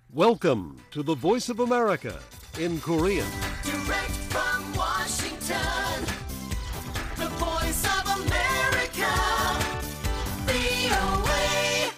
Welcome to the Voice of America in Korean. Direct from Washington, the voice of America, VOA.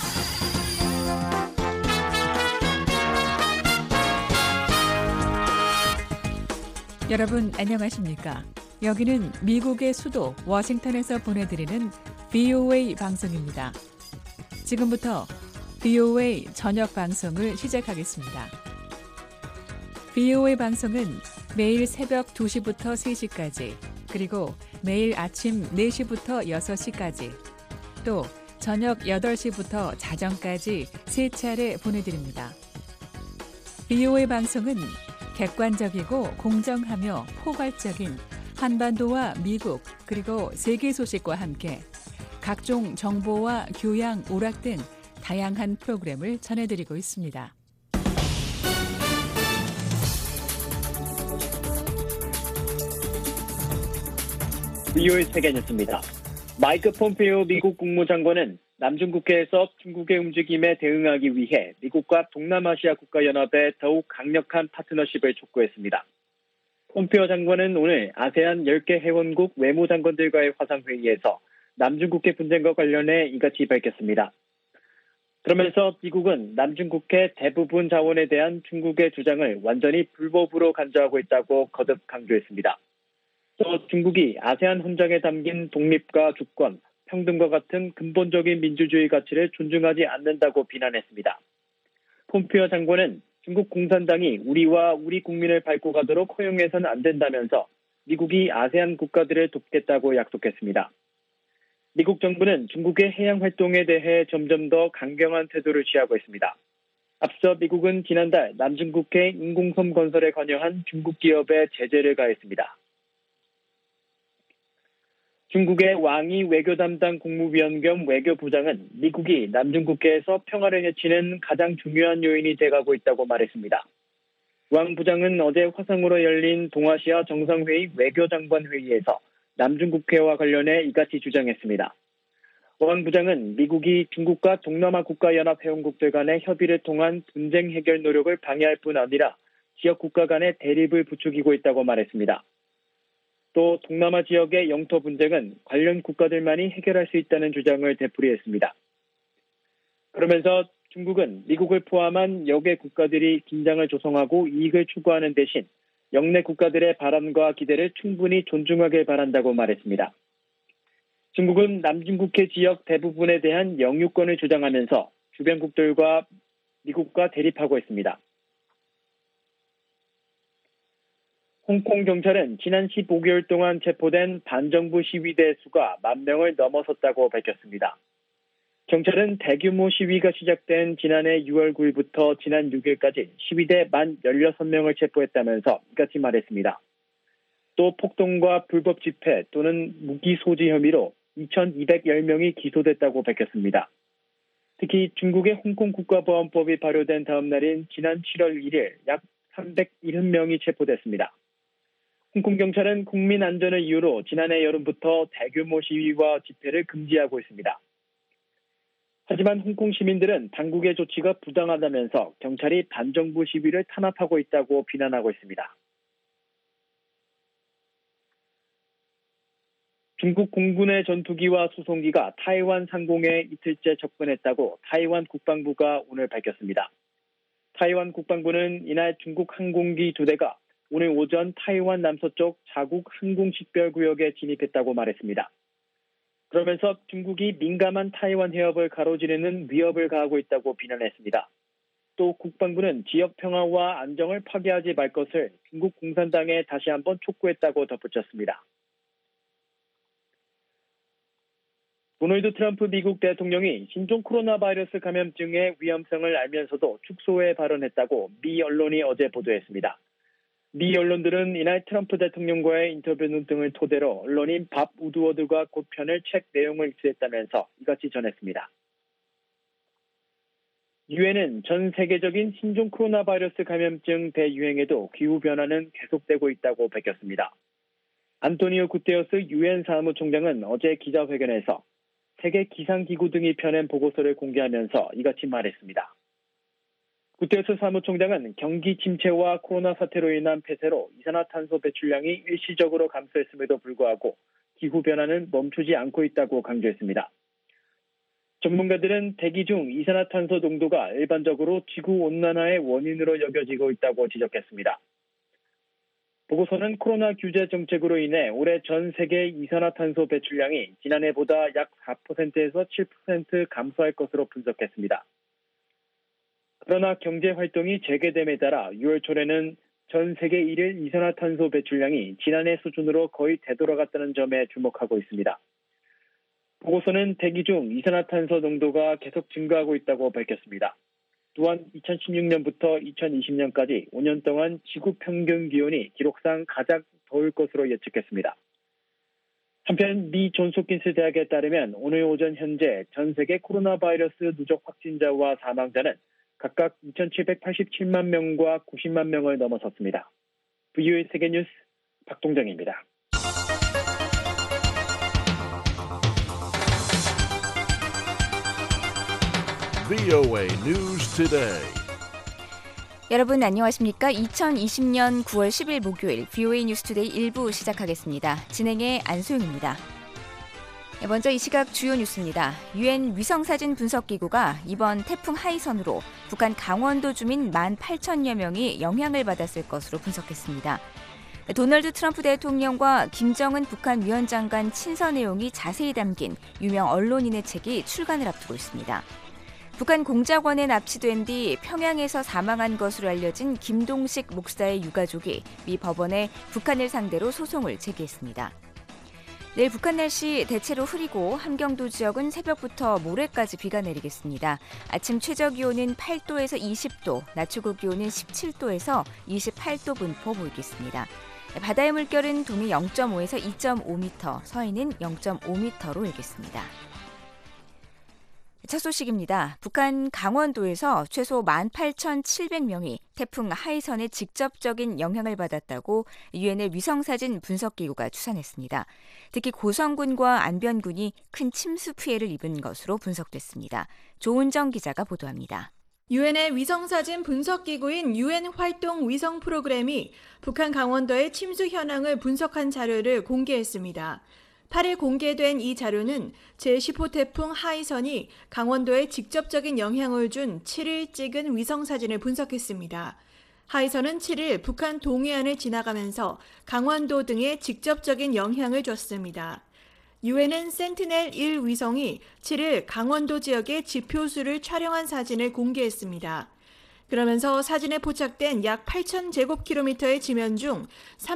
여러분 안녕하십니까? 여기는 미국의 수도 워싱턴에서 보내드리는 VOA 방송입니다. 지금부터 VOA 저녁 방송을 시작하겠습니다. VOA 방송은 매일 새벽 2시부터 3시까지, 그리고 매일 아침 4시부터 6시까지, 또 저녁 8시부터 자정까지 3차례 보내드립니다. VOA 방송은 객관적이고 공정하며 포괄적인 한반도와 미국 그리고 세계 소식과 함께 각종 정보와 교양, 오락 등 다양한 프로그램을 전해드리고 있습니다. VOA 세계 뉴스입니다. 마이크 폼페이오 미국 국무장관은 남중국해에서 중국의 움직임에 대응하기 위해 미국과 동남아시아 국가연합에 더욱 강력한 파트너십을 촉구했습니다. 폼페이오 장관은 오늘 아세안 10개 회원국 외무장관들과의 화상회의에서 남중국해 분쟁과 관련해 이같이 밝혔습니다. 그러면서 미국은 남중국해 대부분 자원에 대한 중국의 주장을 완전히 불법으로 간주하고 있다고 거듭 강조했습니다. 또 중국이 아세안 헌장에 담긴 독립과 주권, 평등과 같은 근본적인 민주주의 가치를 존중하지 않는다고 비난했습니다. 폼페이오 장관은 중국 공산당이 우리와 우리 국민을 밟고 가도록 허용해서는 안 된다면서 미국이 아세안 국가들을 돕겠다고 약속했습니다. 미국 정부는 중국의 해양 활동에 대해 점점 더 강경한 태도를 취하고 있습니다. 앞서 미국은 지난달 남중국해 인공섬 건설에 관여한 중국 기업에 제재를 가했습니다. 중국의 왕이 외교 담당 국무위원 겸 외교부장은 미국이 남중국해에서 평화를 해치는 가장 중요한 요인이 돼가고 있다고 말했습니다. 왕 부장은 어제 화상으로 열린 동아시아 정상회의 외교장관 회의에서 남중국해와 관련해 이같이 주장했습니다. 왕 부장은 미국이 중국과 동남아 국가연합 회원국들 간의 협의를 통한 분쟁 해결 노력을 방해할 뿐 아니라 지역 국가 간의 대립을 부추기고 있다고 말했습니다. 또 동남아 지역의 영토 분쟁은 관련 국가들만이 해결할 수 있다는 주장을 되풀이했습니다. 그러면서 중국은 미국을 포함한 여개 국가들이 긴장을 조성하고 이익을 추구하는 대신 영내 국가들의 바람과 기대를 충분히 존중하길 바란다고 말했습니다. 중국은 남중국해 지역 대부분에 대한 영유권을 주장하면서 주변국들과 미국과 대립하고 있습니다. 홍콩 경찰은 지난 15개월 동안 체포된 반정부 시위대 수가 10,000명을 넘어섰다고 밝혔습니다. 경찰은 대규모 시위가 시작된 지난해 6월 9일부터 지난 6일까지 시위대 만 16명을 체포했다면서 이같이 말했습니다. 또 폭동과 불법 집회 또는 무기 소지 혐의로 2,210명이 기소됐다고 밝혔습니다. 특히 중국의 홍콩 국가보안법이 발효된 다음 날인 지난 7월 1일 약 370명이 체포됐습니다. 홍콩 경찰은 국민 안전을 이유로 지난해 여름부터 대규모 시위와 집회를 금지하고 있습니다. 하지만 홍콩 시민들은 당국의 조치가 부당하다면서 경찰이 반정부 시위를 탄압하고 있다고 비난하고 있습니다. 중국 공군의 전투기와 수송기가 타이완 상공에 이틀째 접근했다고 타이완 국방부가 오늘 밝혔습니다. 타이완 국방부는 이날 중국 항공기 2대가 오늘 오전 타이완 남서쪽 자국 항공식별구역에 진입했다고 말했습니다. 그러면서 중국이 민감한 타이완 해협을 가로지르는 위협을 가하고 있다고 비난했습니다. 또 국방부는 지역 평화와 안정을 파괴하지 말 것을 중국 공산당에 다시 한번 촉구했다고 덧붙였습니다. 도널드 트럼프 미국 대통령이 신종 코로나 바이러스 감염증의 위험성을 알면서도 축소해 발언했다고 미 언론이 어제 보도했습니다. 미 언론들은 이날 트럼프 대통령과의 인터뷰 등을 토대로 언론인 밥 우드워드가 곧 펴낼 책 내용을 입수했다면서 이같이 전했습니다. 유엔은 전 세계적인 신종 코로나 바이러스 감염증 대유행에도 기후변화는 계속되고 있다고 밝혔습니다. 안토니오 구테러스 유엔 사무총장은 어제 기자회견에서 세계 기상기구 등이 펴낸 보고서를 공개하면서 이같이 말했습니다. 구테러스 사무총장은 경기 침체와 코로나 사태로 인한 폐쇄로 이산화탄소 배출량이 일시적으로 감소했음에도 불구하고 기후변화는 멈추지 않고 있다고 강조했습니다. 전문가들은 대기 중 이산화탄소 농도가 일반적으로 지구온난화의 원인으로 여겨지고 있다고 지적했습니다. 보고서는 코로나 규제 정책으로 인해 올해 전 세계 이산화탄소 배출량이 지난해보다 약 4%에서 7% 감소할 것으로 분석했습니다. 그러나 경제활동이 재개됨에 따라 6월 초에는 전 세계 일일 이산화탄소 배출량이 지난해 수준으로 거의 되돌아갔다는 점에 주목하고 있습니다. 보고서는 대기 중 이산화탄소 농도가 계속 증가하고 있다고 밝혔습니다. 또한 2016년부터 2020년까지 5년 동안 지구 평균 기온이 기록상 가장 더울 것으로 예측했습니다. 한편 미 존스홉킨스 대학에 따르면 오늘 오전 현재 전 세계 코로나 바이러스 누적 확진자와 사망자는 각각 2,787만 명과 90만 명을 넘어섰습니다. VOA 세계뉴스 박동정입니다. VOA News Today. 여러분 안녕하십니까? 2020년 9월 10일 목요일 VOA 뉴스투데이 1부 시작하겠습니다. 진행의 안소영입니다. 먼저 이 시각 주요 뉴스입니다. 유엔 위성사진 분석기구가 이번 태풍 하이선으로 북한 강원도 주민 18,000여 명이 영향을 받았을 것으로 분석했습니다. 도널드 트럼프 대통령과 김정은 북한 위원장 간 친서 내용이 자세히 담긴 유명 언론인의 책이 출간을 앞두고 있습니다. 북한 공작원에 납치된 뒤 평양에서 사망한 것으로 알려진 김동식 목사의 유가족이 미 법원에 북한을 상대로 소송을 제기했습니다. 내일 북한 날씨 대체로 흐리고 함경도 지역은 새벽부터 모레까지 비가 내리겠습니다. 아침 최저 기온은 8도에서 20도, 낮 최고 기온은 17도에서 28도 분포 보이겠습니다. 바다의 물결은 동해 0.5에서 2.5m, 서해는 0.5m로 일겠습니다. 첫 소식입니다. 북한 강원도에서 최소 18,700명이 태풍 하이선의 직접적인 영향을 받았다고 유엔의 위성사진 분석기구가 추산했습니다. 특히 고성군과 안변군이 큰 침수 피해를 입은 것으로 분석됐습니다. 조은정 기자가 보도합니다. 유엔의 위성사진 분석기구인 유엔 활동 위성 프로그램이 북한 강원도의 침수 현황을 분석한 자료를 공개했습니다. 8일 공개된 이 자료는 제10호 태풍 하이선이 강원도에 직접적인 영향을 준 7일 찍은 위성사진을 분석했습니다. 하이선은 7일 북한 동해안을 지나가면서 강원도 등에 직접적인 영향을 줬습니다. 유엔은 센티넬-1 위성이 7일 강원도 지역의 지표수를 촬영한 사진을 공개했습니다. 그러면서 사진에 포착된 약 8,000제곱킬로미터의 지면 중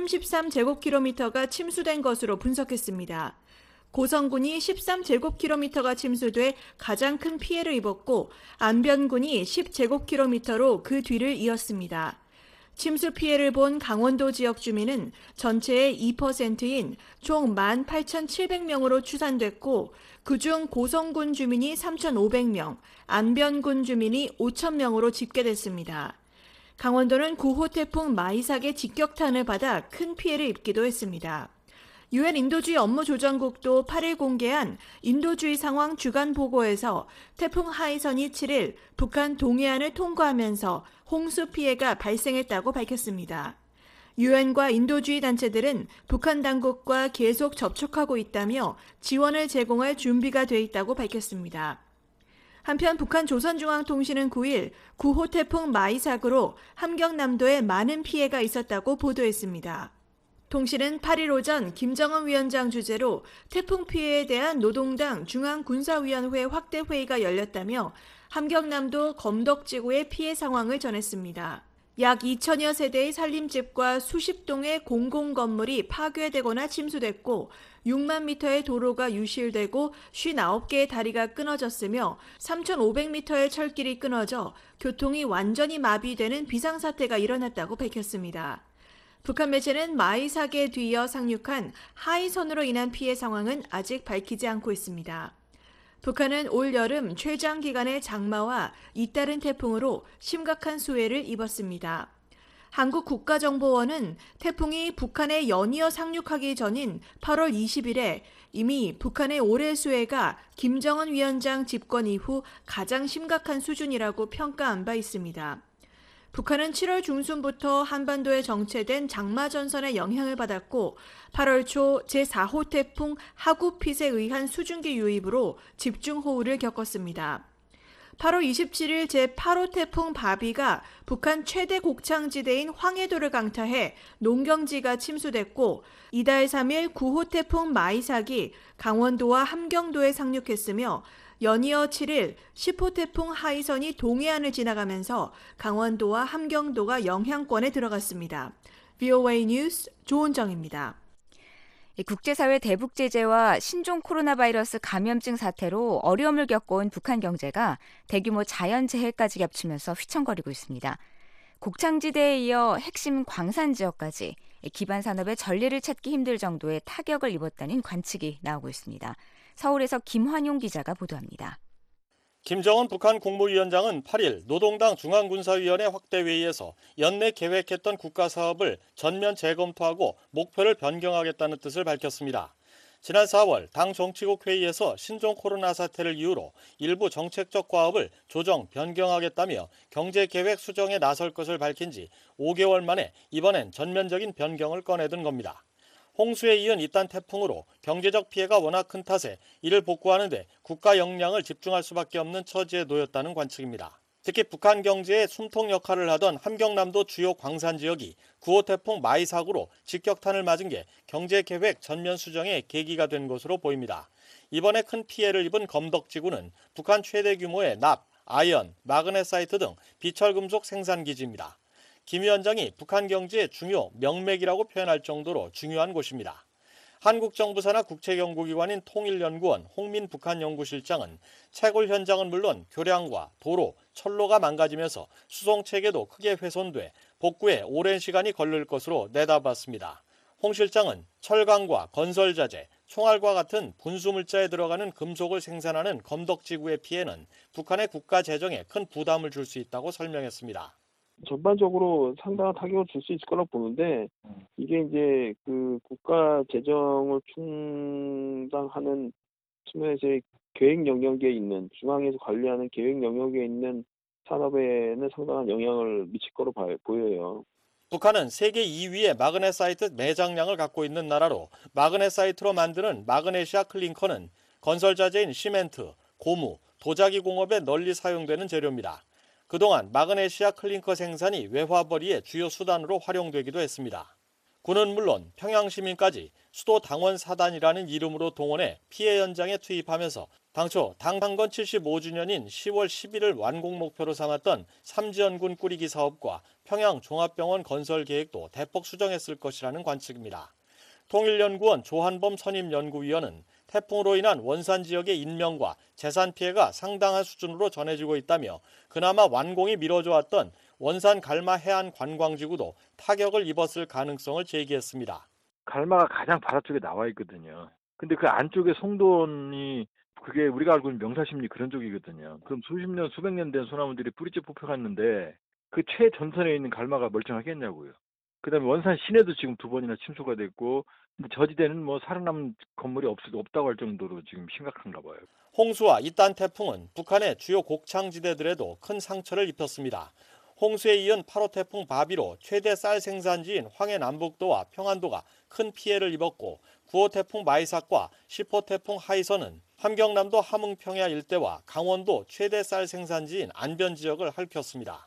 33제곱킬로미터가 침수된 것으로 분석했습니다. 고성군이 13제곱킬로미터가 침수돼 가장 큰 피해를 입었고 안변군이 10제곱킬로미터로 그 뒤를 이었습니다. 침수 피해를 본 강원도 지역 주민은 전체의 2%인 총 18,700명으로 추산됐고 그중 고성군 주민이 3,500명, 안변군 주민이 5,000명으로 집계됐습니다. 강원도는 9호 태풍 마이삭의 직격탄을 받아 큰 피해를 입기도 했습니다. 유엔 인도주의 업무조정국도 8일 공개한 인도주의 상황 주간 보고에서 태풍 하이선이 7일 북한 동해안을 통과하면서 홍수 피해가 발생했다고 밝혔습니다. 유엔과 인도주의 단체들은 북한 당국과 계속 접촉하고 있다며 지원을 제공할 준비가 돼 있다고 밝혔습니다. 한편 북한 조선중앙통신은 9일 9호 태풍 마이삭으로 함경남도에 많은 피해가 있었다고 보도했습니다. 통신은 8일 오전 김정은 위원장 주재로 태풍 피해에 대한 노동당 중앙군사위원회 확대 회의가 열렸다며 함경남도 검덕지구의 피해 상황을 전했습니다. 약 2천여 세대의 살림집과 수십 동의 공공건물이 파괴되거나 침수됐고 6만 미터의 도로가 유실되고 59개의 다리가 끊어졌으며 3,500미터의 철길이 끊어져 교통이 완전히 마비되는 비상사태가 일어났다고 밝혔습니다. 북한 매체는 마이삭에 뒤이어 상륙한 하이선으로 인한 피해 상황은 아직 밝히지 않고 있습니다. 북한은 올 여름 최장 기간의 장마와 잇따른 태풍으로 심각한 수해를 입었습니다. 한국국가정보원은 태풍이 북한에 연이어 상륙하기 전인 8월 20일에 이미 북한의 올해 수해가 김정은 위원장 집권 이후 가장 심각한 수준이라고 평가한 바 있습니다. 북한은 7월 중순부터 한반도에 정체된 장마전선의 영향을 받았고 8월 초 제4호 태풍 하구핏에 의한 수증기 유입으로 집중호우를 겪었습니다. 8월 27일 제8호 태풍 바비가 북한 최대 곡창지대인 황해도를 강타해 농경지가 침수됐고 이달 3일 9호 태풍 마이삭이 강원도와 함경도에 상륙했으며 연이어 7일 10호 태풍 하이선이 동해안을 지나가면서 강원도와 함경도가 영향권에 들어갔습니다. VOA 뉴스 조은정입니다. 국제사회 대북 제재와 신종 코로나 바이러스 감염증 사태로 어려움을 겪어온 북한 경제가 대규모 자연재해까지 겹치면서 휘청거리고 있습니다. 곡창지대에 이어 핵심 광산 지역까지 기반 산업의 전례를 찾기 힘들 정도의 타격을 입었다는 관측이 나오고 있습니다. 서울에서 김환용 기자가 보도합니다. 김정은 북한 국무위원장은 8일 노동당 중앙군사위원회 확대회의에서 연내 계획했던 국가사업을 전면 재검토하고 목표를 변경하겠다는 뜻을 밝혔습니다. 지난 4월 당 정치국 회의에서 신종 코로나 사태를 이유로 일부 정책적 과업을 조정, 변경하겠다며 경제계획 수정에 나설 것을 밝힌 지 5개월 만에 이번엔 전면적인 변경을 꺼내든 겁니다. 홍수에 이은 이딴 태풍으로 경제적 피해가 워낙 큰 탓에 이를 복구하는 데 국가 역량을 집중할 수밖에 없는 처지에 놓였다는 관측입니다. 특히 북한 경제의 숨통 역할을 하던 함경남도 주요 광산 지역이 9호 태풍 마이삭으로 직격탄을 맞은 게 경제계획 전면 수정의 계기가 된 것으로 보입니다. 이번에 큰 피해를 입은 검덕지구는 북한 최대 규모의 납, 아연, 마그네사이트 등 비철금속 생산기지입니다. 김 위원장이 북한 경제의 중요 명맥이라고 표현할 정도로 중요한 곳입니다. 한국 정부 산하 국책연구기관인 통일연구원 홍민 북한연구실장은 채굴 현장은 물론 교량과 도로, 철로가 망가지면서 수송체계도 크게 훼손돼 복구에 오랜 시간이 걸릴 것으로 내다봤습니다. 홍 실장은 철강과 건설자재, 총알과 같은 분수물자에 들어가는 금속을 생산하는 검덕지구의 피해는 북한의 국가 재정에 큰 부담을 줄 수 있다고 설명했습니다. 전반적으로 상당한 타격을 줄 수 있을 거라고 보는데 이게 이제 그 국가 재정을 충당하는 측면에서의 계획 영역에 있는 중앙에서 관리하는 계획 영역에 있는 산업에는 상당한 영향을 미칠 거로 보여요. 북한은 세계 2위의 마그네사이트 매장량을 갖고 있는 나라로 마그네사이트로 만드는 마그네시아 클링커는 건설자재인 시멘트, 고무, 도자기 공업에 널리 사용되는 재료입니다. 그동안 마그네시아 클링커 생산이 외화벌이의 주요 수단으로 활용되기도 했습니다. 군은 물론 평양시민까지 수도 당원 사단이라는 이름으로 동원해 피해 현장에 투입하면서 당초 당 창건 75주년인 10월 10일을 완공 목표로 삼았던 삼지연군 꾸리기 사업과 평양 종합병원 건설 계획도 대폭 수정했을 것이라는 관측입니다. 통일연구원 조한범 선임연구위원은 태풍으로 인한 원산 지역의 인명과 재산 피해가 상당한 수준으로 전해지고 있다며 그나마 완공이 미뤄져 왔던 원산 갈마 해안 관광지구도 타격을 입었을 가능성을 제기했습니다. 갈마가 가장 바다 쪽에 나와 있거든요. 근데 그 안쪽에 송돈이 그게 우리가 알고 있는 명사십리 그런 쪽이거든요. 그럼 수십 년, 수백 년 된 소나무들이 뿌리째 뽑혀갔는데 그 최전선에 있는 갈마가 멀쩡하겠냐고요. 그다음에 원산 시내도 지금 2번이나 침수가 됐고 근데 저지대는 뭐 살아남은 건물이 없다고 할 정도로 지금 심각한가 봐요. 홍수와 이딴 태풍은 북한의 주요 곡창지대들에도 큰 상처를 입혔습니다. 홍수에 이은 8호 태풍 바비로 최대 쌀 생산지인 황해 남북도와 평안도가 큰 피해를 입었고 9호 태풍 마이삭과 10호 태풍 하이선은 함경남도 함흥평야 일대와 강원도 최대 쌀 생산지인 안변 지역을 핥혔습니다.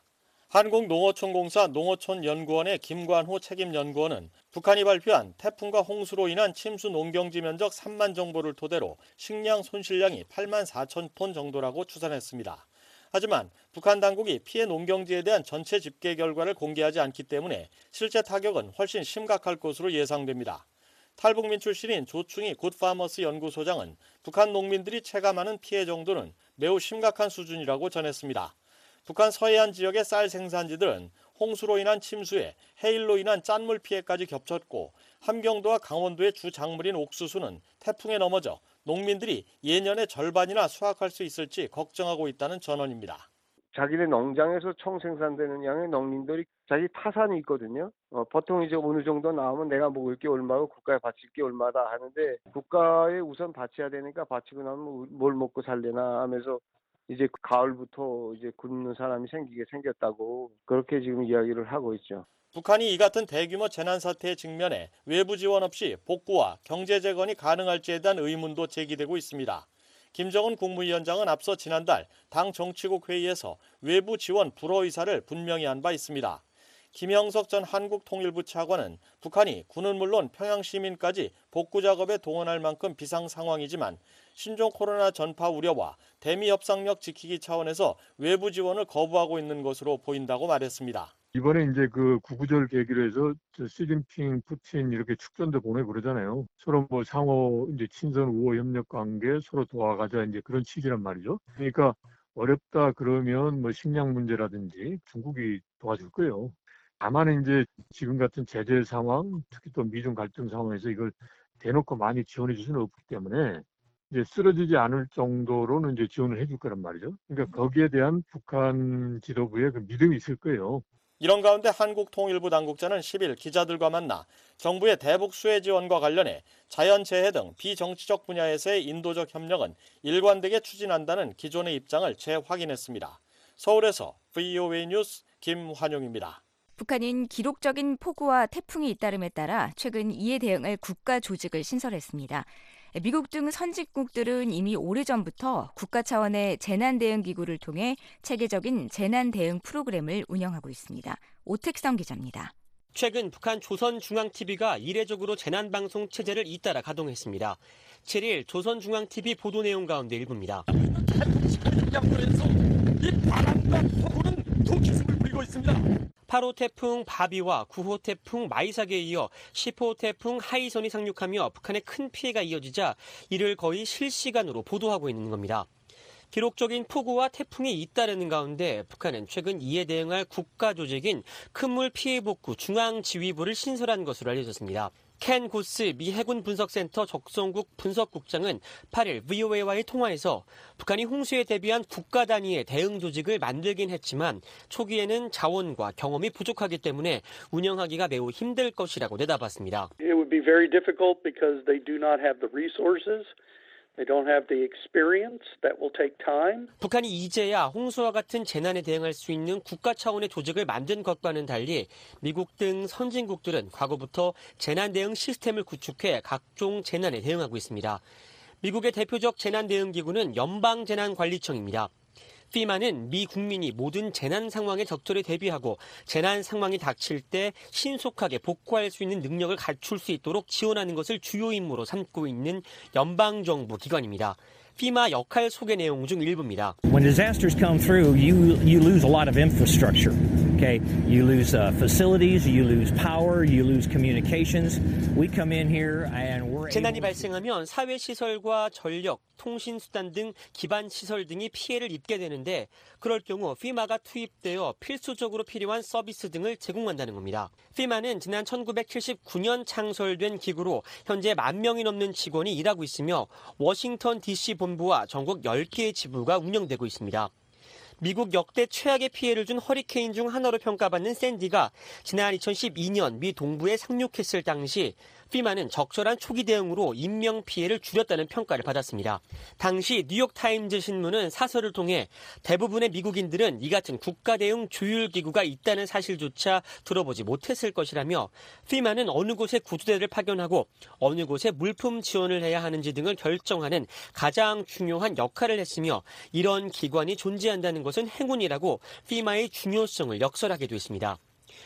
한국농어촌공사 농어촌연구원의 김관호 책임연구원은 북한이 발표한 태풍과 홍수로 인한 침수 농경지 면적 3만 정보를 토대로 식량 손실량이 8만 4천 톤 정도라고 추산했습니다. 하지만 북한 당국이 피해 농경지에 대한 전체 집계 결과를 공개하지 않기 때문에 실제 타격은 훨씬 심각할 것으로 예상됩니다. 탈북민 출신인 조충희 굿파머스 연구소장은 북한 농민들이 체감하는 피해 정도는 매우 심각한 수준이라고 전했습니다. 북한 서해안 지역의 쌀 생산지들은 홍수로 인한 침수에 해일로 인한 짠물 피해까지 겹쳤고 함경도와 강원도의 주 작물인 옥수수는 태풍에 넘어져 농민들이 예년의 절반이나 수확할 수 있을지 걱정하고 있다는 전언입니다. 자기네 농장에서 총 생산되는 양의 농민들이 자기 타산이 있거든요. 보통 이제 어느 정도 나오면 내가 먹을 게 얼마고 국가에 바칠 게 얼마다 하는데 국가에 우선 바쳐야 되니까 바치고 나면 뭘 먹고 살려나 하면서 이제 가을부터 이제 굶는 사람이 생기게 생겼다고 그렇게 지금 이야기를 하고 있죠. 북한이 이 같은 대규모 재난 사태에 직면해 외부 지원 없이 복구와 경제 재건이 가능할지에 대한 의문도 제기되고 있습니다. 김정은 국무위원장은 앞서 지난달 당 정치국 회의에서 외부 지원 불허 의사를 분명히 한 바 있습니다. 김형석 전 한국통일부 차관은 북한이 군은 물론 평양 시민까지 복구 작업에 동원할 만큼 비상 상황이지만 신종 코로나 전파 우려와 대미 협상력 지키기 차원에서 외부 지원을 거부하고 있는 것으로 보인다고 말했습니다. 이번에 이제 그 구구절 계기로 해서 시진핑, 푸틴 이렇게 축전도 보내고 그러잖아요. 서로 뭐 상호 이제 친선 우호 협력 관계 서로 도와가자 이제 그런 취지란 말이죠. 그러니까 어렵다 그러면 뭐 식량 문제라든지 중국이 도와줄 거예요. 다만 이제 지금 같은 제재 상황, 특히 또 미중 갈등 상황에서 이걸 대놓고 많이 지원해 줄 수는 없기 때문에 이제 쓰러지지 않을 정도로는 이제 지원을 해줄 거란 말이죠. 그러니까 거기에 대한 북한 지도부의 그 믿음이 있을 거예요. 이런 가운데 한국통일부 당국자는 10일 기자들과 만나 정부의 대북 수혜 지원과 관련해 자연재해 등 비정치적 분야에서의 인도적 협력은 일관되게 추진한다는 기존의 입장을 재확인했습니다. 서울에서 VOA 뉴스 김환용입니다. 북한인 기록적인 폭우와 태풍이 잇따름에 따라 최근 이에 대응할 국가 조직을 신설했습니다. 미국 등 선진국들은 이미 오래전부터 국가 차원의 재난대응기구를 통해 체계적인 재난대응 프로그램을 운영하고 있습니다. 오택성 기자입니다. 최근 북한 조선중앙TV가 이례적으로 재난방송 체제를 잇따라 가동했습니다. 7일 조선중앙TV 보도 내용 가운데 일부입니다. 양도에서 이 바람과 폭우는 동기승을 부리고 있습니다. 8호 태풍 바비와 9호 태풍 마이삭에 이어 10호 태풍 하이선이 상륙하며 북한에 큰 피해가 이어지자 이를 거의 실시간으로 보도하고 있는 겁니다. 기록적인 폭우와 태풍이 잇따르는 가운데 북한은 최근 이에 대응할 국가 조직인 큰물 피해 복구 중앙지휘부를 신설한 것으로 알려졌습니다. 켄 고스 미 해군 분석센터 적성국 분석국장은 8일 VOA와의 통화에서 북한이 홍수에 대비한 국가 단위의 대응 조직을 만들긴 했지만 초기에는 자원과 경험이 부족하기 때문에 운영하기가 매우 힘들 것이라고 내다봤습니다. It would be very difficult because they do not have the resources. They don't have the experience. That will take time. 북한이 이제야 홍수와 같은 재난에 대응할 수 있는 국가 차원의 조직을 만든 것과는 달리 미국 등 선진국들은 과거부터 재난 대응 시스템을 구축해 각종 재난에 대응하고 있습니다. 미국의 대표적 재난 대응 기구는 연방재난관리청입니다. FEMA는 미 국민이 모든 재난 상황에 적절히 대비하고 재난 상황이 닥칠 때 신속하게 복구할 수 있는 능력을 갖출 수 있도록 지원하는 것을 주요 임무로 삼고 있는 연방정부 기관입니다. FEMA 역할 소개 내용 중 일부입니다. When disasters come through, you lose a lot of infrastructure. Okay, you lose facilities, you lose power, you lose communications. We come in here and we're 재난이 발생하면 사회 시설과 전력, 통신 수단 등 기반 시설 등이 피해를 입게 되는데 그럴 경우 FEMA가 투입되어 필수적으로 필요한 서비스 등을 제공한다는 겁니다. FEMA는 지난 1979년 창설된 기구로 현재 10,000명이 넘는 직원이 일하고 있으며 워싱턴 DC 본부와 전국 10개의 지부가 운영되고 있습니다. 미국 역대 최악의 피해를 준 허리케인 중 하나로 평가받는 샌디가 지난 2012년 미 동부에 상륙했을 당시 FEMA는 적절한 초기 대응으로 인명피해를 줄였다는 평가를 받았습니다. 당시 뉴욕타임즈 신문은 사설을 통해 대부분의 미국인들은 이 같은 국가대응 조율기구가 있다는 사실조차 들어보지 못했을 것이라며 FEMA는 어느 곳에 구조대를 파견하고 어느 곳에 물품 지원을 해야 하는지 등을 결정하는 가장 중요한 역할을 했으며 이런 기관이 존재한다는 것은 행운이라고 FEMA의 중요성을 역설하기도 했습니다.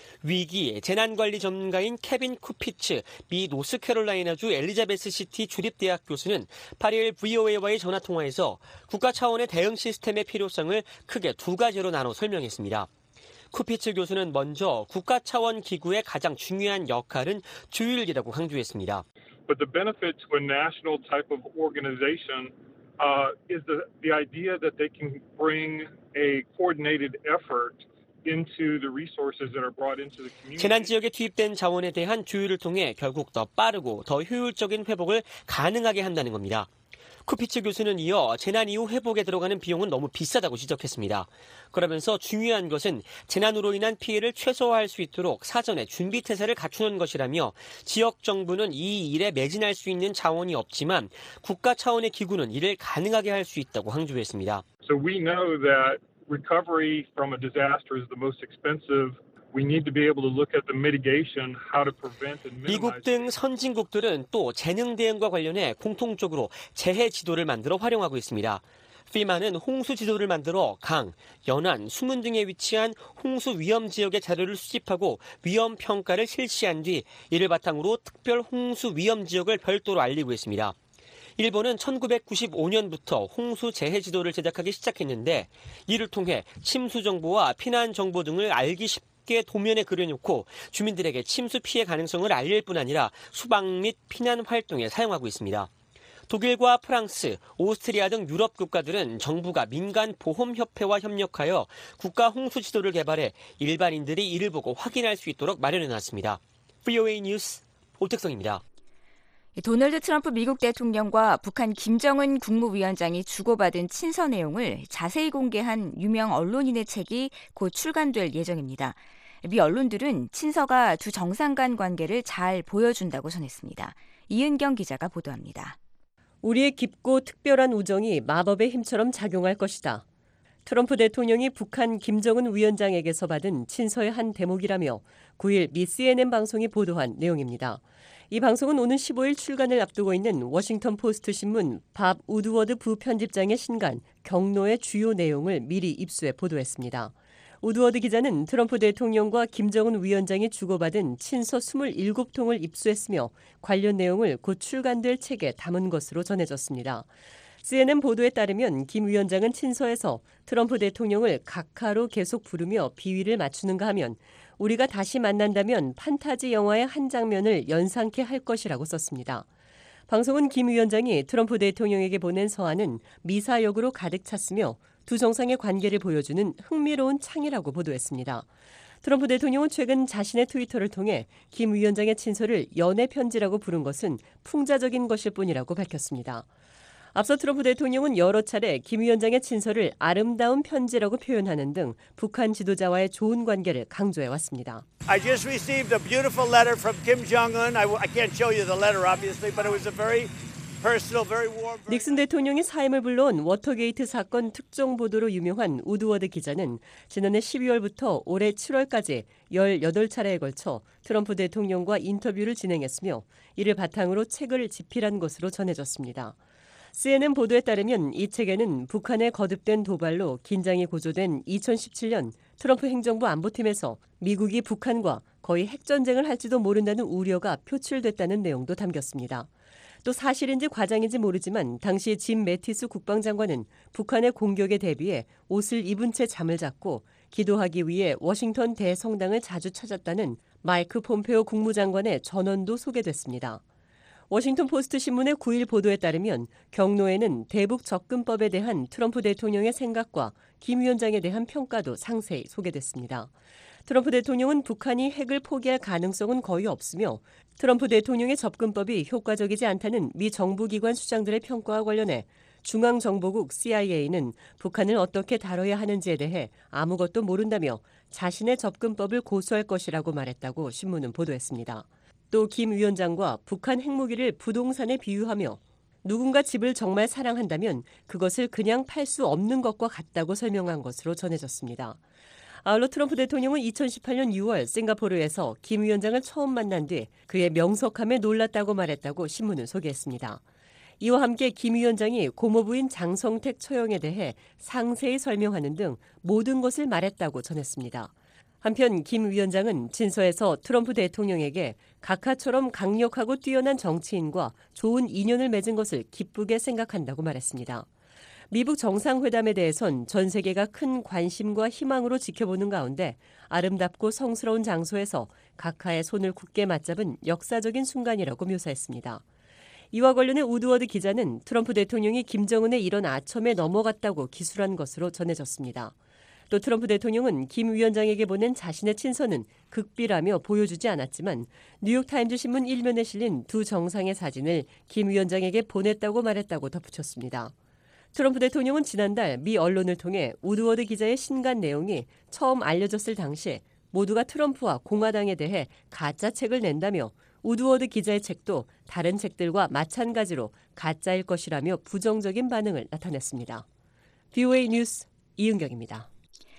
위기, 재난관리 전문가인 케빈 쿠피츠 미 노스캐롤라이나주 엘리자베스시티 주립대학 교수는 8일 VOA와의 전화통화에서 국가 차원의 대응 시스템의 필요성을 크게 두 가지로 나눠 설명했습니다. 쿠피츠 교수는 먼저 국가 차원 기구의 가장 중요한 역할은 조율이라고 강조했습니다. But the benefit to a national type of organization is the idea that they can bring a coordinated effort. 재난 지역에 투입된 자원에 대한 조율을 통해 결국 더 빠르고 더 효율적인 회복을 가능하게 한다는 겁니다. 쿠피츠 교수는 이어 재난 이후 회복에 들어가는 비용은 너무 비싸다고 지적했습니다. 그러면서 중요한 것은 재난으로 인한 피해를 최소화할 수 있도록 사전에 준비 태세를 갖추는 것이라며 지역 정부는 이 일에 매진할 수 있는 자원이 없지만 국가 차원의 기구는 이를 가능하게 할 수 있다고 강조했습니다. So we know that recovery from a disaster is the most expensive. We need to be able to look at the mitigation, how to prevent and minimize. 미국 등 선진국들은 또 재능 대응과 관련해 공통적으로 재해 지도를 만들어 활용하고 있습니다. FEMA는 홍수 지도를 만들어 강, 연안, 수문 등에 위치한 홍수 위험 지역의 자료를 수집하고 위험 평가를 실시한 뒤 이를 바탕으로 특별 홍수 위험 지역을 별도로 알리고 있습니다. 일본은 1995년부터 홍수 재해 지도를 제작하기 시작했는데 이를 통해 침수 정보와 피난 정보 등을 알기 쉽게 도면에 그려놓고 주민들에게 침수 피해 가능성을 알릴 뿐 아니라 수방 및 피난 활동에 사용하고 있습니다. 독일과 프랑스, 오스트리아 등 유럽 국가들은 정부가 민간 보험협회와 협력하여 국가 홍수 지도를 개발해 일반인들이 이를 보고 확인할 수 있도록 마련해놨습니다. VOA 뉴스 오택성입니다. 도널드 트럼프 미국 대통령과 북한 김정은 국무위원장이 주고받은 친서 내용을 자세히 공개한 유명 언론인의 책이 곧 출간될 예정입니다. 미 언론들은 친서가 두 정상 간 관계를 잘 보여준다고 전했습니다. 이은경 기자가 보도합니다. 우리의 깊고 특별한 우정이 마법의 힘처럼 작용할 것이다. 트럼프 대통령이 북한 김정은 위원장에게서 받은 친서의 한 대목이라며 9일 미 CNN 방송이 보도한 내용입니다. 이 방송은 오는 15일 출간을 앞두고 있는 워싱턴 포스트 신문 밥 우드워드 부편집장의 신간 경로의 주요 내용을 미리 입수해 보도했습니다. 우드워드 기자는 트럼프 대통령과 김정은 위원장이 주고받은 친서 27통을 입수했으며 관련 내용을 곧 출간될 책에 담은 것으로 전해졌습니다. CNN 보도에 따르면 김 위원장은 친서에서 트럼프 대통령을 각하로 계속 부르며 비위를 맞추는가 하면 우리가 다시 만난다면 판타지 영화의 한 장면을 연상케 할 것이라고 썼습니다. 방송은 김 위원장이 트럼프 대통령에게 보낸 서한은 미사역으로 가득 찼으며 두 정상의 관계를 보여주는 흥미로운 창이라고 보도했습니다. 트럼프 대통령은 최근 자신의 트위터를 통해 김 위원장의 친서를 연애 편지라고 부른 것은 풍자적인 것일 뿐이라고 밝혔습니다. 앞서 트럼프 대통령은 여러 차례 김 위원장의 친서를 아름다운 편지라고 표현하는 등 북한 지도자와의 좋은 관계를 강조해왔습니다. I just received a beautiful letter from Kim Jong-un. I can't show you the letter obviously, but it was a very personal, very warm. 닉슨 대통령이 사임을 불러온 워터게이트 사건 특종 보도로 유명한 우드워드 기자는 지난해 12월부터 올해 7월까지 18차례에 걸쳐 트럼프 대통령과 인터뷰를 진행했으며 이를 바탕으로 책을 집필한 것으로 전해졌습니다. CNN 보도에 따르면 이 책에는 북한의 거듭된 도발로 긴장이 고조된 2017년 트럼프 행정부 안보팀에서 미국이 북한과 거의 핵전쟁을 할지도 모른다는 우려가 표출됐다는 내용도 담겼습니다. 또 사실인지 과장인지 모르지만 당시 짐 매티스 국방장관은 북한의 공격에 대비해 옷을 입은 채 잠을 잤고 기도하기 위해 워싱턴 대성당을 자주 찾았다는 마이크 폼페오 국무장관의 전언도 소개됐습니다. 워싱턴 포스트 신문의 9일 보도에 따르면 경로에는 대북 접근법에 대한 트럼프 대통령의 생각과 김 위원장에 대한 평가도 상세히 소개됐습니다. 트럼프 대통령은 북한이 핵을 포기할 가능성은 거의 없으며 트럼프 대통령의 접근법이 효과적이지 않다는 미 정부기관 수장들의 평가와 관련해 중앙정보국 CIA는 북한을 어떻게 다뤄야 하는지에 대해 아무것도 모른다며 자신의 접근법을 고수할 것이라고 말했다고 신문은 보도했습니다. 또 김 위원장과 북한 핵무기를 부동산에 비유하며 누군가 집을 정말 사랑한다면 그것을 그냥 팔 수 없는 것과 같다고 설명한 것으로 전해졌습니다. 아울러 트럼프 대통령은 2018년 6월 싱가포르에서 김 위원장을 처음 만난 뒤 그의 명석함에 놀랐다고 말했다고 신문은 소개했습니다. 이와 함께 김 위원장이 고모부인 장성택 처형에 대해 상세히 설명하는 등 모든 것을 말했다고 전했습니다. 한편 김 위원장은 친서에서 트럼프 대통령에게 각하처럼 강력하고 뛰어난 정치인과 좋은 인연을 맺은 것을 기쁘게 생각한다고 말했습니다. 미북 정상회담에 대해선 전 세계가 큰 관심과 희망으로 지켜보는 가운데 아름답고 성스러운 장소에서 각하의 손을 굳게 맞잡은 역사적인 순간이라고 묘사했습니다. 이와 관련해 우드워드 기자는 트럼프 대통령이 김정은의 이런 아첨에 넘어갔다고 기술한 것으로 전해졌습니다. 또 트럼프 대통령은 김 위원장에게 보낸 자신의 친서는 극비라며 보여주지 않았지만 뉴욕타임즈 신문 1면에 실린 두 정상의 사진을 김 위원장에게 보냈다고 말했다고 덧붙였습니다. 트럼프 대통령은 지난달 미 언론을 통해 우드워드 기자의 신간 내용이 처음 알려졌을 당시 모두가 트럼프와 공화당에 대해 가짜 책을 낸다며 우드워드 기자의 책도 다른 책들과 마찬가지로 가짜일 것이라며 부정적인 반응을 나타냈습니다. VOA 뉴스 이은경입니다.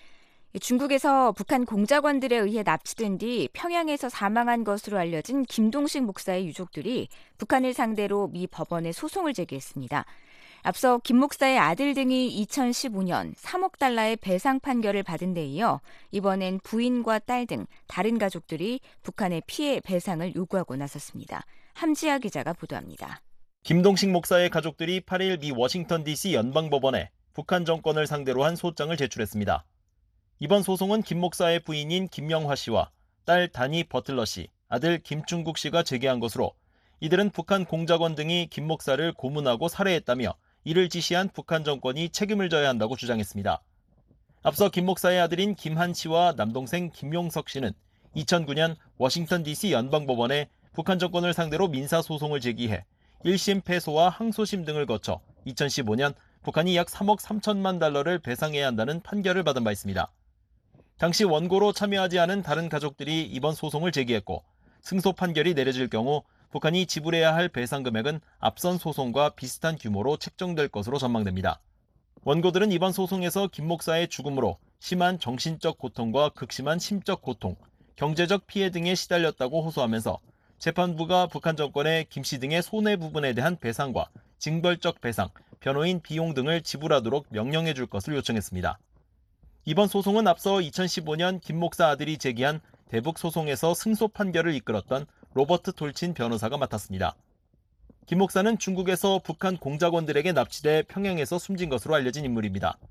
중국에서 북한 공작원들에 의해 납치된 뒤 평양에서 사망한 것으로 알려진 김동식 목사의 유족들이 북한을 상대로 미 법원에 소송을 제기했습니다. 앞서 김 목사의 아들 등이 2015년 3억 달러의 배상 판결을 받은 데 이어 이번엔 부인과 딸 등 다른 가족들이 북한의 피해 배상을 요구하고 나섰습니다. 함지아 기자가 보도합니다. 김동식 목사의 가족들이 8일 미 워싱턴 DC 연방법원에 북한 정권을 상대로 한 소장을 제출했습니다. 이번 소송은 김 목사의 부인인 김명화 씨와 딸 다니 버틀러 씨, 아들 김충국 씨가 제기한 것으로 이들은 북한 공작원 등이 김 목사를 고문하고 살해했다며 이를 지시한 북한 정권이 책임을 져야 한다고 주장했습니다. 앞서 김 목사의 아들인 김한 씨와 남동생 김용석 씨는 2009년 워싱턴 DC 연방법원에 북한 정권을 상대로 민사소송을 제기해 1심 패소와 항소심 등을 거쳐 2015년 북한이 약 3억 3천만 달러를 배상해야 한다는 판결을 받은 바 있습니다. 당시 원고로 참여하지 않은 다른 가족들이 이번 소송을 제기했고 승소 판결이 내려질 경우 북한이 지불해야 할 배상 금액은 앞선 소송과 비슷한 규모로 책정될 것으로 전망됩니다. 원고들은 이번 소송에서 김 목사의 죽음으로 심한 정신적 고통과 극심한 심적 고통, 경제적 피해 등에 시달렸다고 호소하면서 재판부가 북한 정권에 김 씨 등의 손해 부분에 대한 배상과 징벌적 배상, 변호인 비용 등을 지불하도록 명령해 줄 것을 요청했습니다. 이번 소송은 앞서 2015년 김 목사 아들이 제기한 대북 소송에서 승소 판결을 이끌었던 로버트 톨친 변호사가 맡았습니다. 김 목사는 중국에서 북한 공작원들에게 납치돼 평양에서 숨진 것으로 알려진 인물입니다.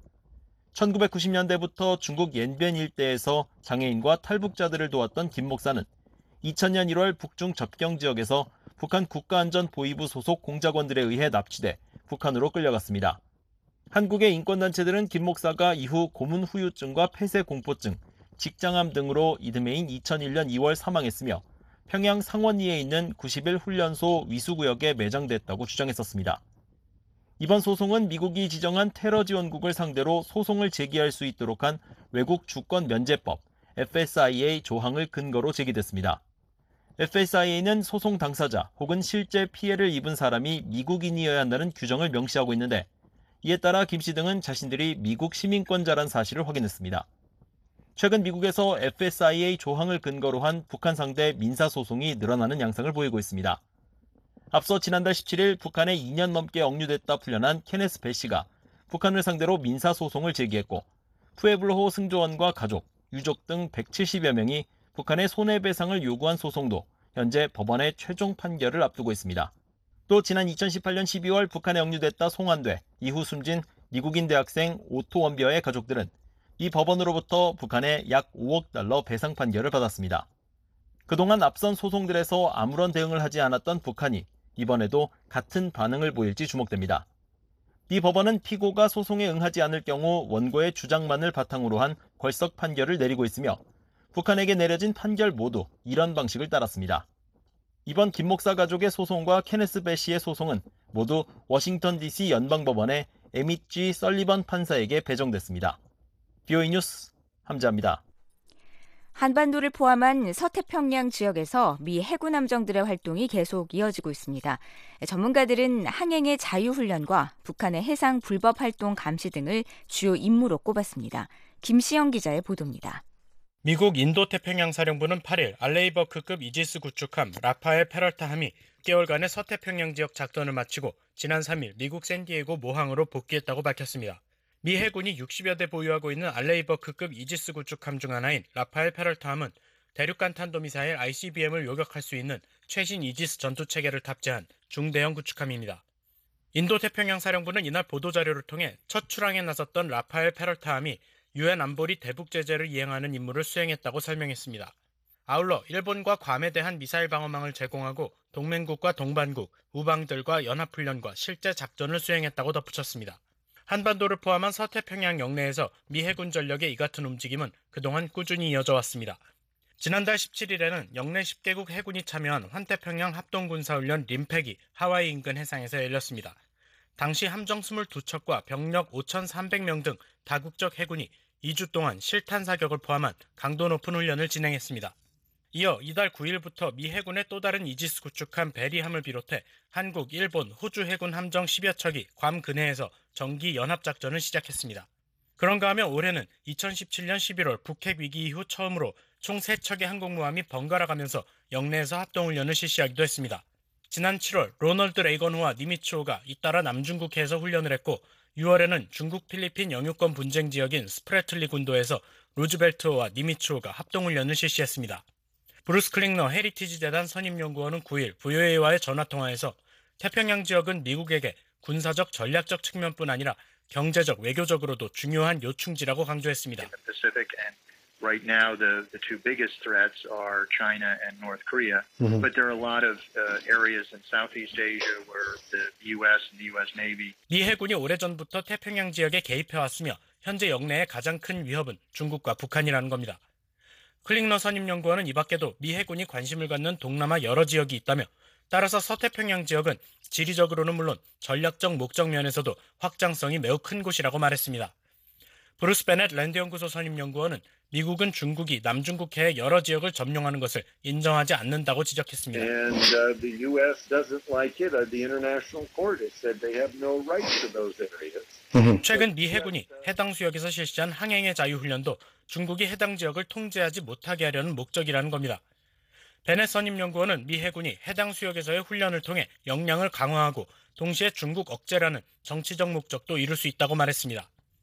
1990년대부터 중국 옌변 일대에서 장애인과 탈북자들을 도왔던 김 목사는 2000년 1월 북중 접경 지역에서 북한 국가안전보위부 소속 공작원들에 의해 납치돼 북한으로 끌려갔습니다. 한국의 인권단체들은 김 목사가 이후 고문 후유증과 폐쇄 공포증, 직장암 등으로 이듬해인 2001년 2월 사망했으며 평양 상원리에 있는 90일 훈련소 위수구역에 매장됐다고 주장했었습니다. 이번 소송은 미국이 지정한 테러 지원국을 상대로 소송을 제기할 수 있도록 한 외국 주권 면제법 FSIA 조항을 근거로 제기됐습니다. FSIA는 소송 당사자 혹은 실제 피해를 입은 사람이 미국인이어야 한다는 규정을 명시하고 있는데 이에 따라 김 씨 등은 자신들이 미국 시민권자란 사실을 확인했습니다. 최근 미국에서 FSIA 조항을 근거로 한 북한 상대 민사소송이 늘어나는 양상을 보이고 있습니다. 앞서 지난달 17일 북한에 2년 넘게 억류됐다 풀려난 케네스 배 씨가 북한을 상대로 민사소송을 제기했고 푸에블로 승조원과 가족, 유족 등 170여 명이 북한의 손해배상을 요구한 소송도 현재 법원의 최종 판결을 앞두고 있습니다. 또 지난 2018년 12월 북한에 억류됐다 송환돼 이후 숨진 미국인 대학생 오토 원비어의 가족들은 이 법원으로부터 북한에 약 5억 달러 배상 판결을 받았습니다. 그동안 앞선 소송들에서 아무런 대응을 하지 않았던 북한이 이번에도 같은 반응을 보일지 주목됩니다. 이 법원은 피고가 소송에 응하지 않을 경우 원고의 주장만을 바탕으로 한 궐석 판결을 내리고 있으며 북한에게 내려진 판결 모두 이런 방식을 따랐습니다. 이번 김 목사 가족의 소송과 케네스 배 씨의 소송은 모두 워싱턴 DC 연방법원의 에밋 G. 설리번 판사에게 배정됐습니다. VOA 뉴스 함지아입니다. 한반도를 포함한 서태평양 지역에서 미 해군 함정들의 활동이 계속 이어지고 있습니다. 전문가들은 항행의 자유훈련과 북한의 해상 불법 활동 감시 등을 주요 임무로 꼽았습니다. 김시영 기자의 보도입니다. 미국 인도태평양 사령부는 8일 알레이버크급 이지스 구축함 라파엘 페럴타함이 6개월간의 서태평양 지역 작전을 마치고 지난 3일 미국 샌디에고 모항으로 복귀했다고 밝혔습니다. 미 해군이 60여 대 보유하고 있는 알레이버크급 이지스 구축함 중 하나인 라파엘 페럴타함은 대륙간 탄도미사일 ICBM을 요격할 수 있는 최신 이지스 전투체계를 탑재한 중대형 구축함입니다. 인도태평양 사령부는 이날 보도자료를 통해 첫 출항에 나섰던 라파엘 페럴타함이 유엔 안보리 대북 제재를 이행하는 임무를 수행했다고 설명했습니다. 아울러 일본과 괌에 대한 미사일 방어망을 제공하고 동맹국과 동반국, 우방들과 연합훈련과 실제 작전을 수행했다고 덧붙였습니다. 한반도를 포함한 서태평양 영내에서 미 해군 전력의 이 같은 움직임은 그동안 꾸준히 이어져 왔습니다. 지난달 17일에는 영내 10개국 해군이 참여한 환태평양 합동군사훈련 림팩이 하와이 인근 해상에서 열렸습니다. 당시 함정 22척과 병력 5,300명 등 다국적 해군이 2주 동안 실탄 사격을 포함한 강도 높은 훈련을 진행했습니다. 이어 이달 9일부터 미 해군의 또 다른 이지스 구축함 베리함을 비롯해 한국, 일본, 호주 해군 함정 10여 척이 괌 근해에서 정기 연합작전을 시작했습니다. 그런가 하면 올해는 2017년 11월 북핵 위기 이후 처음으로 총 3척의 항공모함이 번갈아가면서 영내에서 합동훈련을 실시하기도 했습니다. 지난 7월 로널드 레이건호와 니미츠호가 잇따라 남중국해에서 훈련을 했고 6월에는 중국 필리핀 영유권 분쟁 지역인 스프래틀리 군도에서 루즈벨트호와 니미츠호가 합동훈련을 실시했습니다. 브루스 클링너 헤리티지 재단 선임연구원은 9일 VOA와의 전화통화에서 태평양 지역은 미국에게 군사적 전략적 측면뿐 아니라 경제적, 외교적으로도 중요한 요충지라고 강조했습니다. Right now, the two biggest threats are China and North Korea, but there are a lot of areas in Southeast Asia where the U.S. and the U.S. Navy. 미 해군이 오래전부터 태평양 지역에 개입해왔으며 현재 영내의 가장 큰 위협은 중국과 북한이라는 겁니다. 클링너 선임연구원은 이 밖에도 미 해군이 관심을 갖는 동남아 여러 지역이 있다며 따라서 서태평양 지역은 지리적으로는 물론 전략적 목적 면에서도 확장성이 매우 큰 곳이라고 말했습니다. 브루스 베넷 랜드연구소 선임연구원은 미국은 중국이 남중국해의 여러 지역을 점령하는 것을 인정하지 않는다고 지적했습니다. And the U.S. doesn't like it. The International Court has said they have no right to those areas. 최근 미 해군이 해당 수역에서 실시한 항행의 자유훈련도 중국이 해당 지역을 통제하지 못하게 하려는 목적이라는 겁니다. 베넷 선임연구원은 미 해군이 해당 수역에서의 훈련을 통해 역량을 강화하고 동시에 중국 억제라는 정치적 목적도 이룰 수 있다고 말했습니다.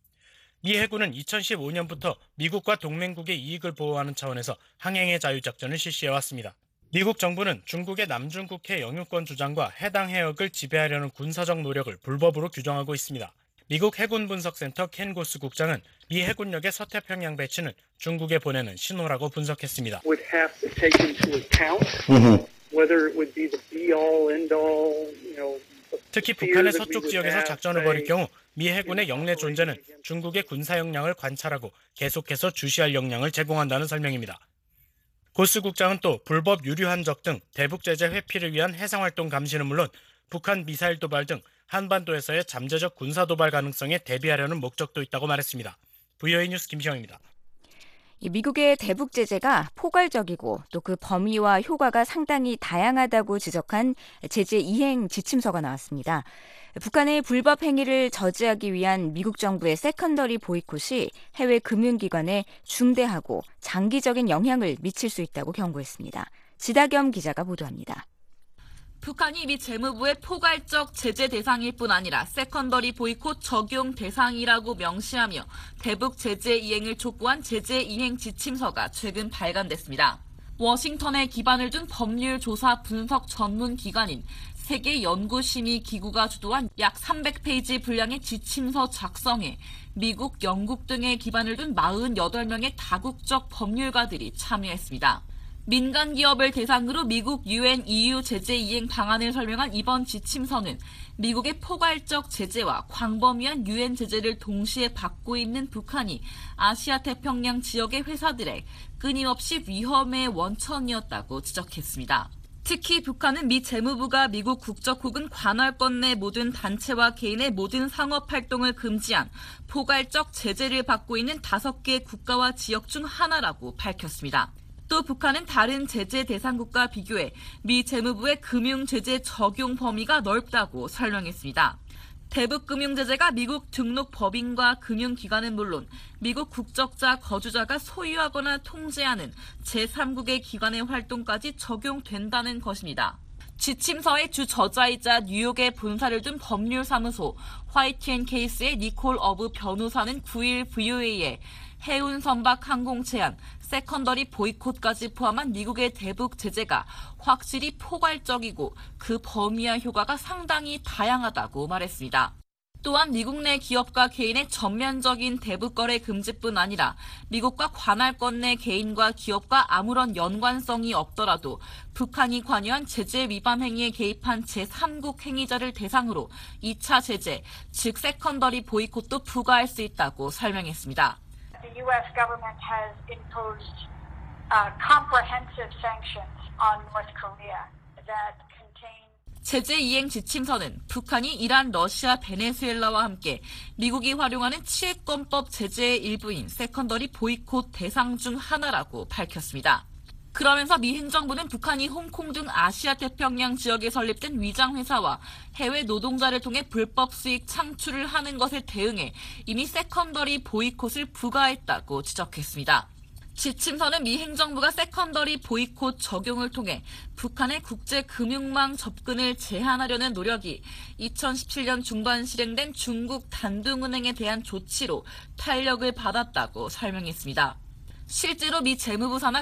미 해군은 2015년부터 미국과 동맹국의 이익을 보호하는 차원에서 항행의 자유작전을 실시해왔습니다. 미국 정부는 중국의 남중국해 영유권 주장과 해당 해역을 지배하려는 군사적 노력을 불법으로 규정하고 있습니다. 미국 해군 분석센터 켄 고스 국장은 미 해군력의 서태평양 배치는 중국에 보내는 신호라고 분석했습니다. Would have to take into account whether it would be the be-all, end-all, 특히 북한의 서쪽 지역에서 작전을 벌일 경우 미 해군의 영내 존재는 중국의 군사 역량을 관찰하고 계속해서 주시할 역량을 제공한다는 설명입니다. 고스 국장은 또 불법 유류 한적 등 대북 제재 회피를 위한 해상활동 감시는 물론 북한 미사일 도발 등 한반도에서의 잠재적 군사 도발 가능성에 대비하려는 목적도 있다고 말했습니다. VOA 뉴스 김시영입니다. 미국의 대북 제재가 포괄적이고 또 그 범위와 효과가 상당히 다양하다고 지적한 제재 이행 지침서가 나왔습니다. 북한의 불법 행위를 저지하기 위한 미국 정부의 세컨더리 보이콧이 해외 금융기관에 중대하고 장기적인 영향을 미칠 수 있다고 경고했습니다. 지다겸 기자가 보도합니다. 북한이 미 재무부의 포괄적 제재 대상일 뿐 아니라 세컨더리 보이콧 적용 대상이라고 명시하며 대북 제재 이행을 촉구한 제재 이행 지침서가 최근 발간됐습니다. 워싱턴에 기반을 둔 법률 조사 분석 전문 기관인 세계연구심의기구가 주도한 약 300페이지 분량의 지침서 작성에 미국, 영국 등에 기반을 둔 48명의 다국적 법률가들이 참여했습니다. 민간 기업을 대상으로 미국 UN EU 제재 이행 방안을 설명한 이번 지침서는 미국의 포괄적 제재와 광범위한 유엔 제재를 동시에 받고 있는 북한이 아시아 태평양 지역의 회사들의 끊임없이 위험의 원천이었다고 지적했습니다. 특히 북한은 미 재무부가 미국 국적 혹은 관할권 내 모든 단체와 개인의 모든 상업 활동을 금지한 포괄적 제재를 받고 있는 5개 국가와 지역 중 하나라고 밝혔습니다. 또 북한은 다른 제재 대상국과 비교해 미 재무부의 금융제재 적용 범위가 넓다고 설명했습니다. 대북 금융제재가 미국 등록 법인과 금융기관은 물론 미국 국적자 거주자가 소유하거나 통제하는 제3국의 기관의 활동까지 적용된다는 것입니다. 지침서의 주 저자이자 뉴욕에 본사를 둔 법률사무소 화이트앤케이스의 니콜 어브 변호사는 9일 VOA에 해운 선박 항공 제한, 세컨더리 보이콧까지 포함한 미국의 대북 제재가 확실히 포괄적이고 그 범위와 효과가 상당히 다양하다고 말했습니다. 또한 미국 내 기업과 개인의 전면적인 대북 거래 금지뿐 아니라 미국과 관할권 내 개인과 기업과 아무런 연관성이 없더라도 북한이 관여한 제재 위반 행위에 개입한 제3국 행위자를 대상으로 2차 제재, 즉 세컨더리 보이콧도 부과할 수 있다고 설명했습니다. The U.S. government has imposed comprehensive sanctions on North Korea that contain 제재 이행 지침서는 북한이 이란, 러시아, 베네수엘라와 함께 미국이 활용하는 치해권법 제재의 일부인 세컨더리 보이콧 대상 중 하나라고 밝혔습니다. 그러면서 미 행정부는 북한이 홍콩 등 아시아 태평양 지역에 설립된 위장회사와 해외 노동자를 통해 불법 수익 창출을 하는 것에 대응해 이미 세컨더리 보이콧을 부과했다고 지적했습니다. 지침서는 미 행정부가 세컨더리 보이콧 적용을 통해 북한의 국제금융망 접근을 제한하려는 노력이 2017년 중반 실행된 중국 단둥은행에 대한 조치로 탄력을 받았다고 설명했습니다. 실제로 미 재무부 산하